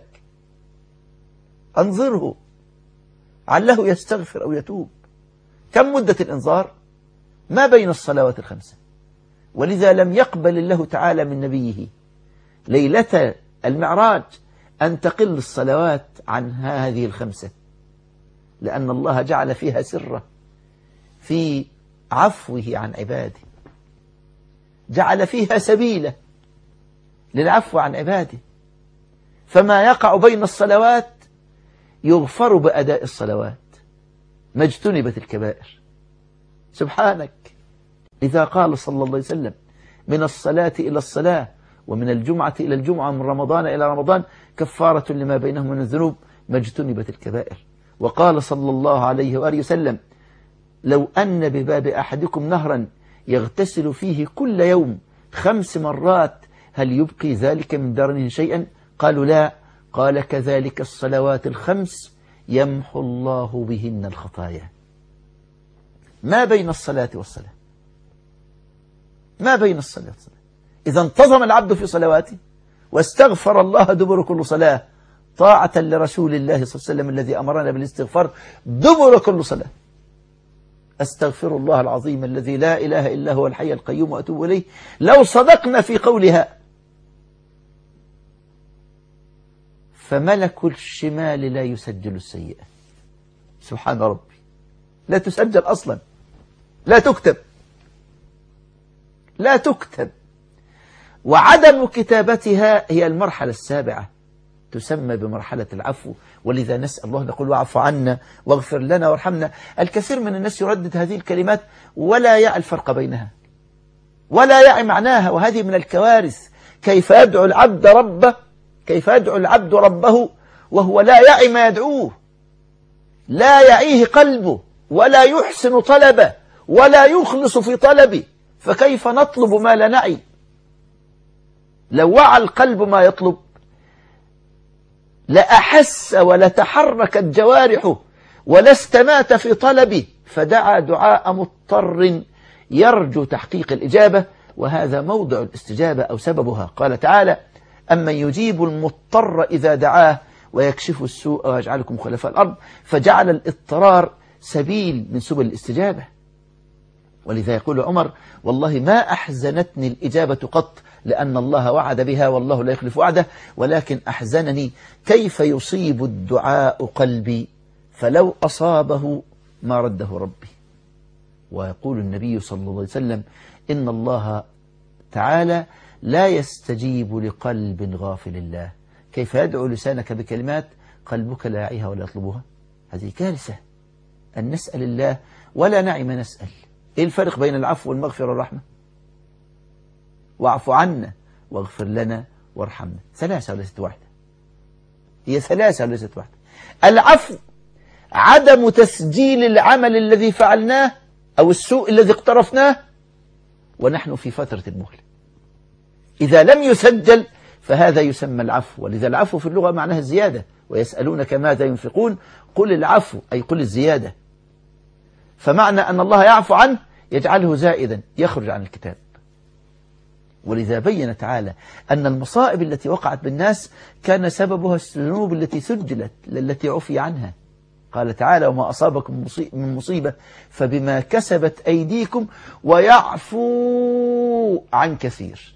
أنظره عله يستغفر أو يتوب. كم مدة الإنظار؟ ما بين الصلوات الخمسة. ولذا لم يقبل الله تعالى من نبيه ليلة المعراج أن تقل الصلوات عن هذه الخمسة، لأن الله جعل فيها سرة في عفوه عن عباده، جعل فيها سبيلة للعفو عن عباده. فما يقع بين الصلوات يغفر بأداء الصلوات ما اجتنبت الكبائر. سبحانك. إذا قال صلى الله عليه وسلم من الصلاة إلى الصلاة، ومن الجمعة إلى الجمعة، من رمضان إلى رمضان، كفارة لما بينهم من الذنوب ما اجتنبت الكبائر. وقال صلى الله عليه وآله وسلم لو أن بباب أحدكم نهرا يغتسل فيه كل يوم 5 مرات هل يبقي ذلك من درنه شيئا؟ قالوا لا. قال كذلك الصلوات الخمس يمحو الله بهن الخطايا. ما بين الصلاة والصلاة، ما بين الصلاة والصلاة. إذا انتظم العبد في صلواته واستغفر الله دبر كل صلاة طاعة لرسول الله صلى الله عليه وسلم الذي أمرنا بالاستغفار دبر كل صلاة. أستغفر الله العظيم الذي لا إله إلا هو الحي القيوم وأتوب إليه. لو صدقنا في قولها فملك الشمال لا يسجل السيئة. سبحان ربي، لا تسجل أصلا، لا تكتب. وعدم كتابتها هي المرحلة السابعة، تسمى بمرحلة العفو. ولذا نسأل الله، نقول واعف عنا واغفر لنا وارحمنا. الكثير من الناس يردد هذه الكلمات ولا يعي الفرق بينها ولا يعي معناها، وهذه من الكوارث. كيف يدعو العبد ربه وهو لا يعي ما يدعوه، لا يعيه قلبه ولا يحسن طلبه ولا يخلص في طلبه، فكيف نطلب ما لا نعي؟ لو وعى القلب ما يطلب لأحس ولتحركت جوارحه ولاستمات في طلبه، فدعا دعاء مضطر يرجو تحقيق الإجابة، وهذا موضع الاستجابة أو سببها. قال تعالى أمن يجيب المضطر إذا دعاه ويكشف السوء ويجعلكم خلفاء الأرض، فجعل الاضطرار سبيل من سبل الاستجابة. ولذا يقول عمر: والله ما أحزنتني الإجابة قط، لأن الله وعد بها والله لا يخلف وعده، ولكن أحزنني كيف يصيب الدعاء قلبي فلو أصابه ما رده ربي. ويقول النبي صلى الله عليه وسلم: إن الله تعالى لا يستجيب لقلب غافل الله. كيف يدعو لسانك بكلمات قلبك لا يعيها ولا يطلبها؟ هذه كارثة. أن نسأل الله ولا نعي ما نسأل. إيه الفرق بين العفو والمغفرة والرحمة؟ واعف عنا واغفر لنا وارحمنا، ثلاثة وليست واحدة. هي ثلاثة وليست واحدة. العفو عدم تسجيل العمل الذي فعلناه أو السوء الذي اقترفناه ونحن في فترة المهلة. إذا لم يسجل فهذا يسمى العفو. ولذا العفو في اللغة معناها الزيادة. ويسألونك ماذا ينفقون قل العفو، أي قل الزيادة. فمعنى أن الله يعفو عنه يجعله زائدا يخرج عن الكتاب. ولذا بين تعالى أن المصائب التي وقعت بالناس كان سببها الذنوب التي سجلت التي عفي عنها. قال تعالى: وما أصابكم من مصيبة فبما كسبت أيديكم ويعفو عن كثير.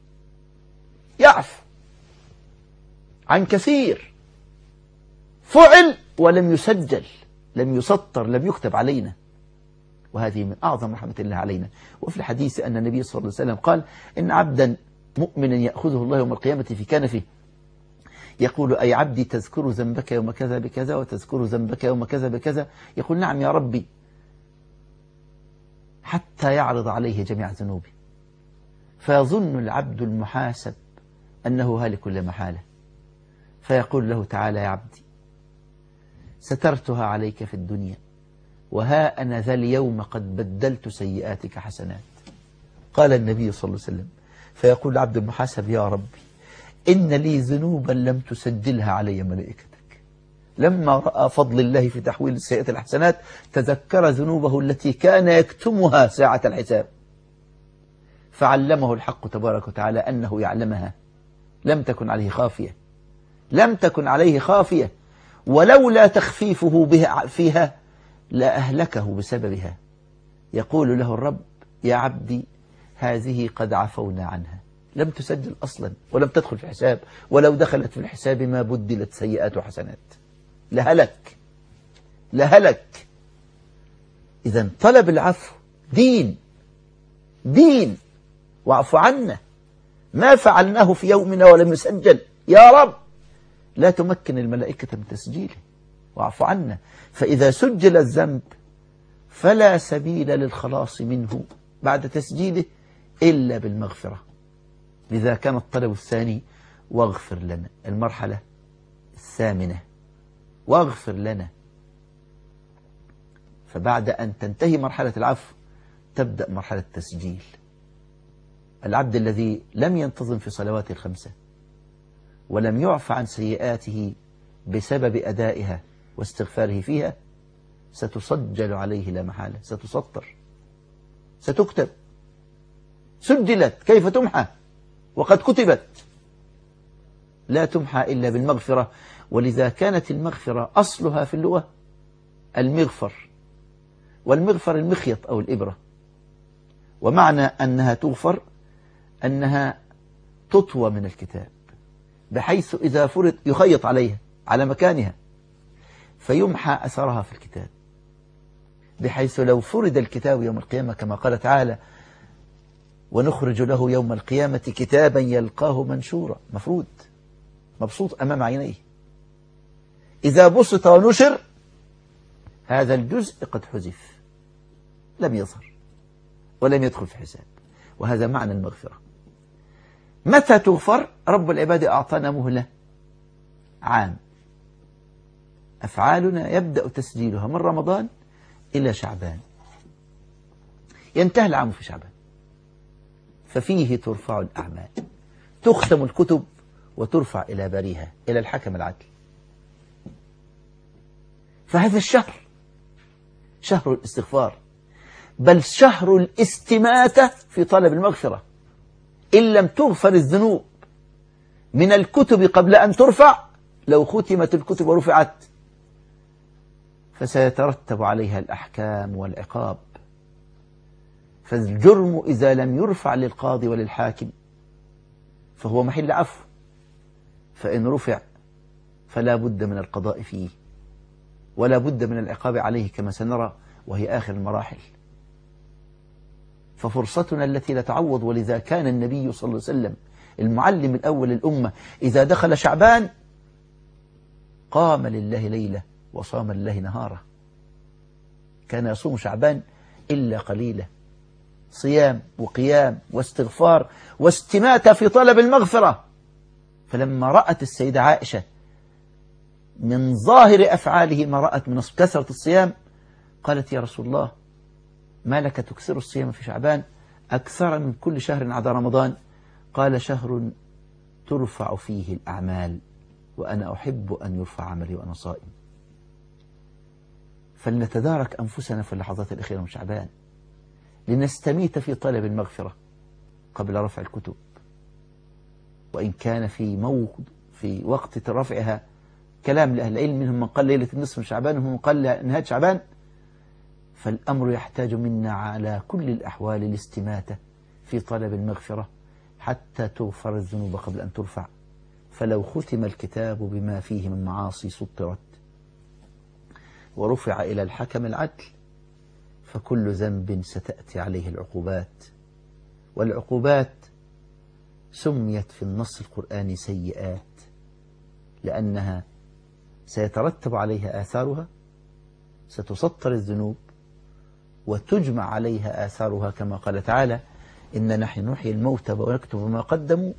يعفو عن كثير فعل ولم يسجل، لم يسطر، لم يكتب علينا. وهذه من أعظم رحمة الله علينا. وفي الحديث أن النبي صلى الله عليه وسلم قال: إن عبدا مؤمنا يأخذه الله يوم القيامة في كنفه يقول: أي عبدي تذكر ذنبك يوم كذا بكذا وتذكر ذنبك يوم كذا بكذا؟ يقول: نعم يا ربي، حتى يعرض عليه جميع ذنوبه، فيظن العبد المحاسب أنه هالك لا محالة، فيقول له تعالى: يا عبدي سترتها عليك في الدنيا، وها أنا ذا اليوم قد بدلت سيئاتك حسنات. قال النبي صلى الله عليه وسلم: فيقول العبد المحاسب: يا ربي إن لي ذنوبا لم تسجلها علي ملائكتك. لما رأى فضل الله في تحويل السيئات الحسنات تذكر ذنوبه التي كان يكتمها ساعة الحساب، فعلمه الحق تبارك وتعالى أنه يعلمها، لم تكن عليه خافية، لم تكن عليه خافية، ولولا تخفيفه بها فيها لأهلكه بسببها. يقول له الرب: يا عبدي هذه قد عفونا عنها، لم تسجل أصلا ولم تدخل في الحساب، ولو دخلت في الحساب ما بدلت سيئات وحسنات، لهلك لهلك. إذا طلب العفو دين واعف عنا، ما فعلناه في يومنا ولم يسجل يا رب لا تمكن الملائكة من تسجيله، واعف عنا. فإذا سجل الذنب فلا سبيل للخلاص منه بعد تسجيله إلا بالمغفرة. لذا كان الطلب الثاني: واغفر لنا. المرحلة الثامنة: واغفر لنا. فبعد أن تنتهي مرحلة العفو تبدأ مرحلة التسجيل. العبد الذي لم ينتظم في صلواته الخمسة ولم يعف عن سيئاته بسبب أدائها واستغفاره فيها ستسجل عليه لا محالة، ستسطر، ستكتب. سجلت، كيف تمحى وقد كتبت؟ لا تمحى إلا بالمغفرة. ولذا كانت المغفرة أصلها في اللغة المغفر، والمغفر المخيط أو الإبرة. ومعنى أنها تغفر أنها تطوى من الكتاب، بحيث إذا فرض يخيط عليها على مكانها فيمحى أثرها في الكتاب، بحيث لو فرض الكتاب يوم القيامة كما قال تعالى: ونخرج له يوم القيامة كتابا يلقاه منشورا، مفروض مبسوط أمام عينيه، إذا بسط ونشر هذا الجزء قد حذف، لم يظهر ولم يدخل في حساب. وهذا معنى المغفرة. متى تغفر؟ رب العباد أعطانا مهلة عام، أفعالنا يبدأ تسجيلها من رمضان إلى شعبان، ينتهي العام في شعبان، ففيه ترفع الأعمال، تختم الكتب وترفع إلى بريها، إلى الحكم العدل. فهذا الشهر شهر الاستغفار، بل شهر الاستماتة في طلب المغفرة. إن لم تغفر الذنوب من الكتب قبل أن ترفع لو ختمت الكتب ورفعت فسيترتب عليها الأحكام والعقاب. فالجرم إذا لم يرفع للقاضي وللحاكم فهو محل عفو، فإن رفع فلا بد من القضاء فيه ولا بد من العقاب عليه كما سنرى، وهي آخر المراحل. ففرصتنا التي لا تعوض. ولذا كان النبي صلى الله عليه وسلم المعلم الأول للأمة إذا دخل شعبان قام لله ليلة وصام لله نهارا. كان يصوم شعبان إلا قليلا، صيام وقيام واستغفار واستماتة في طلب المغفرة. فلما رأت السيدة عائشة من ظاهر أفعاله ما رأت من كثرة الصيام قالت: يا رسول الله، ما لك تكثر الصيام في شعبان أكثر من كل شهر عدا رمضان؟ قال: شهر ترفع فيه الأعمال وأنا أحب أن يرفع عملي وأنا صائم. فلنتدارك أنفسنا في اللحظات الأخيرة من شعبان لنستميت في طلب المغفرة قبل رفع الكتب. وإن كان في وقت رفعها كلام لأهل العلم، منهم من قال ليلة النصف من شعبان ومنهم من قال نهاية شعبان، فالأمر يحتاج منا على كل الأحوال الاستماتة في طلب المغفرة حتى تغفر الذنوب قبل أن ترفع. فلو ختم الكتاب بما فيه من معاصي سطرت ورفع إلى الحكم العدل فكل ذنب ستأتي عليه العقوبات. والعقوبات سميت في النص القرآني سيئات لأنها سيترتب عليها آثارها، ستسطر الذنوب وتجمع عليها آثارها كما قال تعالى: إن نحن نحيي الموتى ونكتب ما قدموا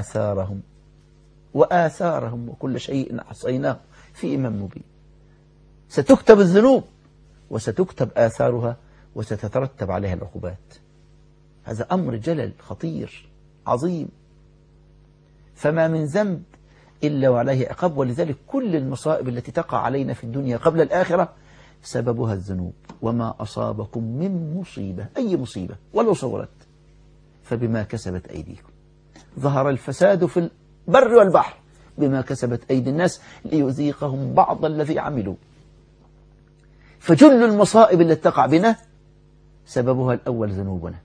وآثارهم وكل شيء أحصيناه في إمام مبين. ستكتب الذنوب وستكتب آثارها وستترتب عليها العقوبات. هذا أمر جلل خطير عظيم. فما من ذنب إلا وعليه عقاب. ولذلك كل المصائب التي تقع علينا في الدنيا قبل الآخرة سببها الذنوب. وما أصابكم من مصيبة، أي مصيبة ولو صغرت، فبما كسبت أيديكم. ظهر الفساد في البر والبحر بما كسبت أيدي الناس ليذيقهم بعض الذي عملوا. فجل المصائب التي تقع بنا سببها الأول ذنوبنا.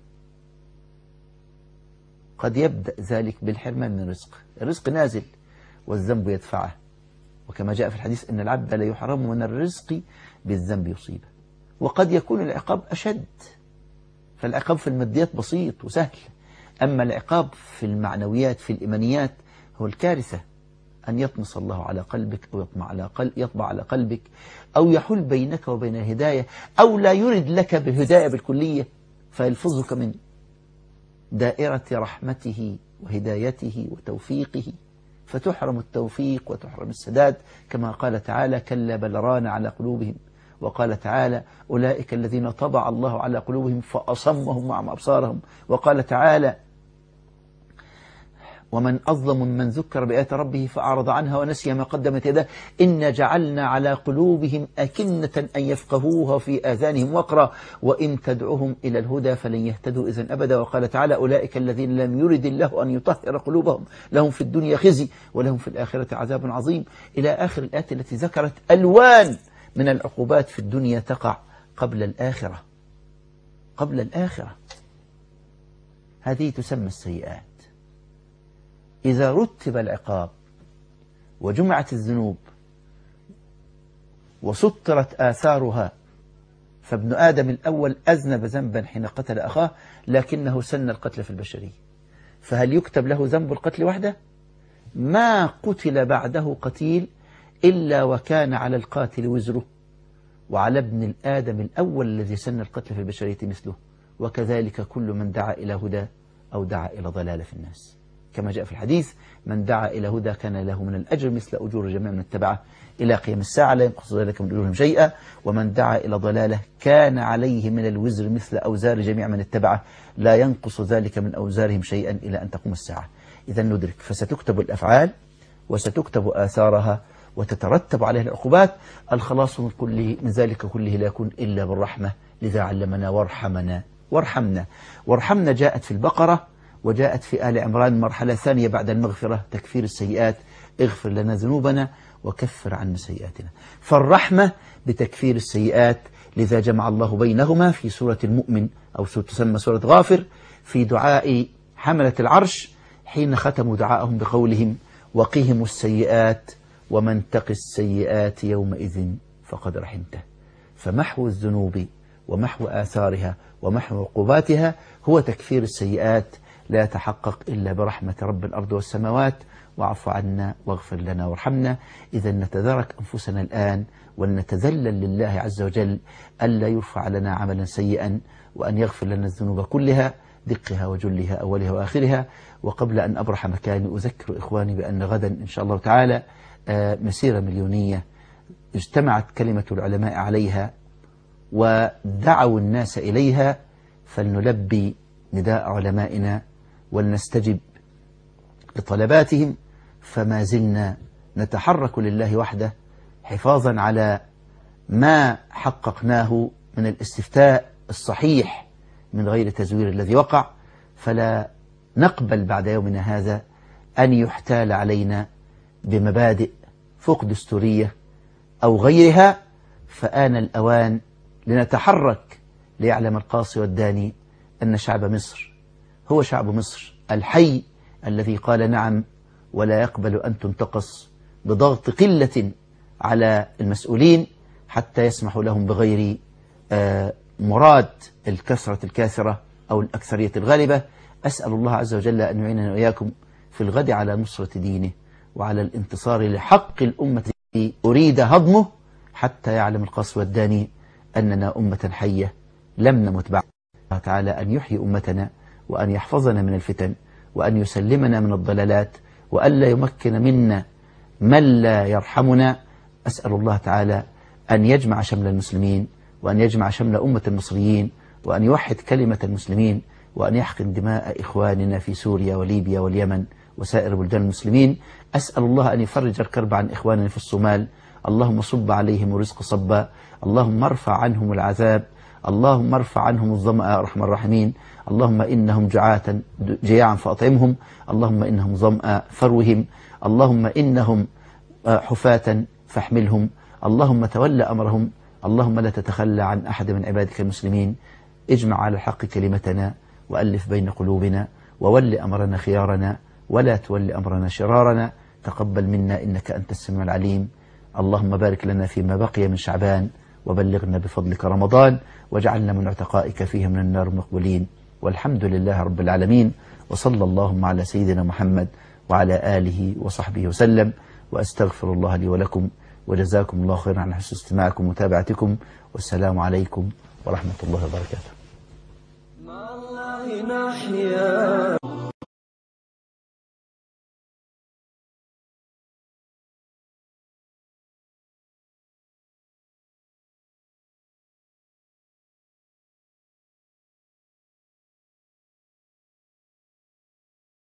قد يبدأ ذلك بالحرمان من الرزق، الرزق نازل والذنب يدفعه، وكما جاء في الحديث أن العبد لا يحرم من الرزق بالذنب يصيبه. وقد يكون العقاب أشد، فالعقاب في الماديات بسيط وسهل، أما العقاب في المعنويات في الإيمانيات هو الكارثة. أن يطمس الله على قلبك أو يطبع على قلبك أو يحول بينك وبين الهداية أو لا يرد لك بالهداية بالكلية فيلفظك من دائرة رحمته وهدايته وتوفيقه فتحرم التوفيق وتحرم السداد كما قال تعالى: كلا بل ران على قلوبهم. وقال تعالى: أولئك الذين طبع الله على قلوبهم فأصمهم وأعمى أبصارهم. وقال تعالى: ومن أظلم من ذكر بآيات ربه فأعرض عنها ونسي ما قدمت يداه إن جعلنا على قلوبهم أكنة أن يفقهوها في آذانهم وقرا وإن تدعوهم إلى الهدى فلن يهتدوا إذن أبدا. وقال تعالى: أولئك الذين لم يرد الله أن يطهر قلوبهم لهم في الدنيا خزي ولهم في الآخرة عذاب عظيم، إلى آخر الآيات التي ذكرت ألوان من العقوبات في الدنيا تقع قبل الآخرة. قبل الآخرة هذه تسمى السيئات. إذا رتب العقاب وجمعت الذنوب وسطرت آثارها، فابن آدم الأول أذنب ذنبا حين قتل أخاه لكنه سن القتل في البشرية، فهل يكتب له ذنب القتل وحده؟ ما قتل بعده قتيل إلا وكان على القاتل وزره، وعلى ابن الآدم الأول الذي سن القتل في البشرية مثله، وكذلك كل من دعا إلى هدى أو دعا إلى ضلال في الناس، كما جاء في الحديث: من دعا إلى هدى كان له من الأجر مثل أجور جميع من اتبعه إلى قيام الساعة لا ينقص ذلك من أجورهم شيئا، ومن دعا إلى ضلاله كان عليه من الوزر مثل أوزار جميع من اتبعه لا ينقص ذلك من أوزارهم شيئا إلى أن تقوم الساعة. إذا ندرك، فستكتب الأفعال وستكتب آثارها وتترتب عليها العقوبات. الخلاص من ذلك كله لا يكون إلا بالرحمة، لذا علمنا وارحمنا. وارحمنا جاءت في البقرة وجاءت في آل عمران مرحلة ثانية بعد المغفرة تكفير السيئات، اغفر لنا ذنوبنا وكفر عنا سيئاتنا. فالرحمة بتكفير السيئات، لذا جمع الله بينهما في سورة المؤمن أو تسمى سورة غافر في دعاء حملة العرش حين ختموا دعاءهم بقولهم وقهم السيئات ومن تق السيئات يومئذ فقد رحمته. فمحو الذنوب ومحو آثارها ومحو عقوباتها هو تكفير السيئات، لا يتحقق إلا برحمة رب الأرض والسماوات. واعف عنا واغفر لنا وارحمنا. إذا نتدارك أنفسنا الآن ولنتذلل لله عز وجل ألا يرفع لنا عملا سيئا، وأن يغفر لنا الذنوب كلها دقها وجلها أولها وآخرها. وقبل أن أبرح مكاني أذكر إخواني بأن غدا إن شاء الله تعالى مسيرة مليونية اجتمعت كلمة العلماء عليها ودعوا الناس إليها، فلنلبي نداء علمائنا ولنستجب لطلباتهم. فما زلنا نتحرك لله وحده حفاظا على ما حققناه من الاستفتاء الصحيح من غير تزوير الذي وقع. فلا نقبل بعد يومنا هذا أن يحتال علينا بمبادئ فوق دستورية أو غيرها. فآن الأوان لنتحرك ليعلم القاصي والداني أن شعب مصر هو شعب مصر الحي الذي قال نعم ولا يقبل أن تنتقص بضغط قلة على المسؤولين حتى يسمحوا لهم بغير مراد الكثرة الكاثرة أو الأكثرية الغالبة. أسأل الله عز وجل أن يعيننا وإياكم في الغد على نصرة دينه وعلى الانتصار لحق الأمة التي أريد هضمه، حتى يعلم القاصي والداني أننا أمة حية لم نمت بعد. الله تعالى أن يحيي أمتنا وأن يحفظنا من الفتن وأن يسلمنا من الضلالات وألا يمكن منا من لا يرحمنا. أسأل الله تعالى أن يجمع شمل المسلمين وأن يجمع شمل أمة المصريين وأن يوحد كلمة المسلمين وأن يحقن دماء إخواننا في سوريا وليبيا واليمن وسائر بلدان المسلمين. أسأل الله أن يفرج الكرب عن إخواننا في الصومال. اللهم صب عليهم الرزق صبا، اللهم ارفع عنهم العذاب، اللهم ارفع عنهم الظمأ يا أرحم الراحمين. اللهم إنهم جياعا فأطعمهم، اللهم إنهم ظمأ فروهم، اللهم إنهم حفاة فاحملهم، اللهم تولى أمرهم، اللهم لا تتخلى عن أحد من عبادك المسلمين. اجمع على الحق كلمتنا وألف بين قلوبنا وول أمرنا خيارنا ولا تول أمرنا شرارنا. تقبل منا إنك أنت السميع العليم. اللهم بارك لنا فيما بقي من شعبان وبلغنا بفضلك رمضان واجعلنا من عتقائك فيه من النار المقبولين. والحمد لله رب العالمين، وصلى اللهم على سيدنا محمد وعلى آله وصحبه وسلم. وأستغفر الله لي ولكم، وجزاكم الله خيرا عن حسن استماعكم ومتابعتكم، والسلام عليكم ورحمة الله وبركاته.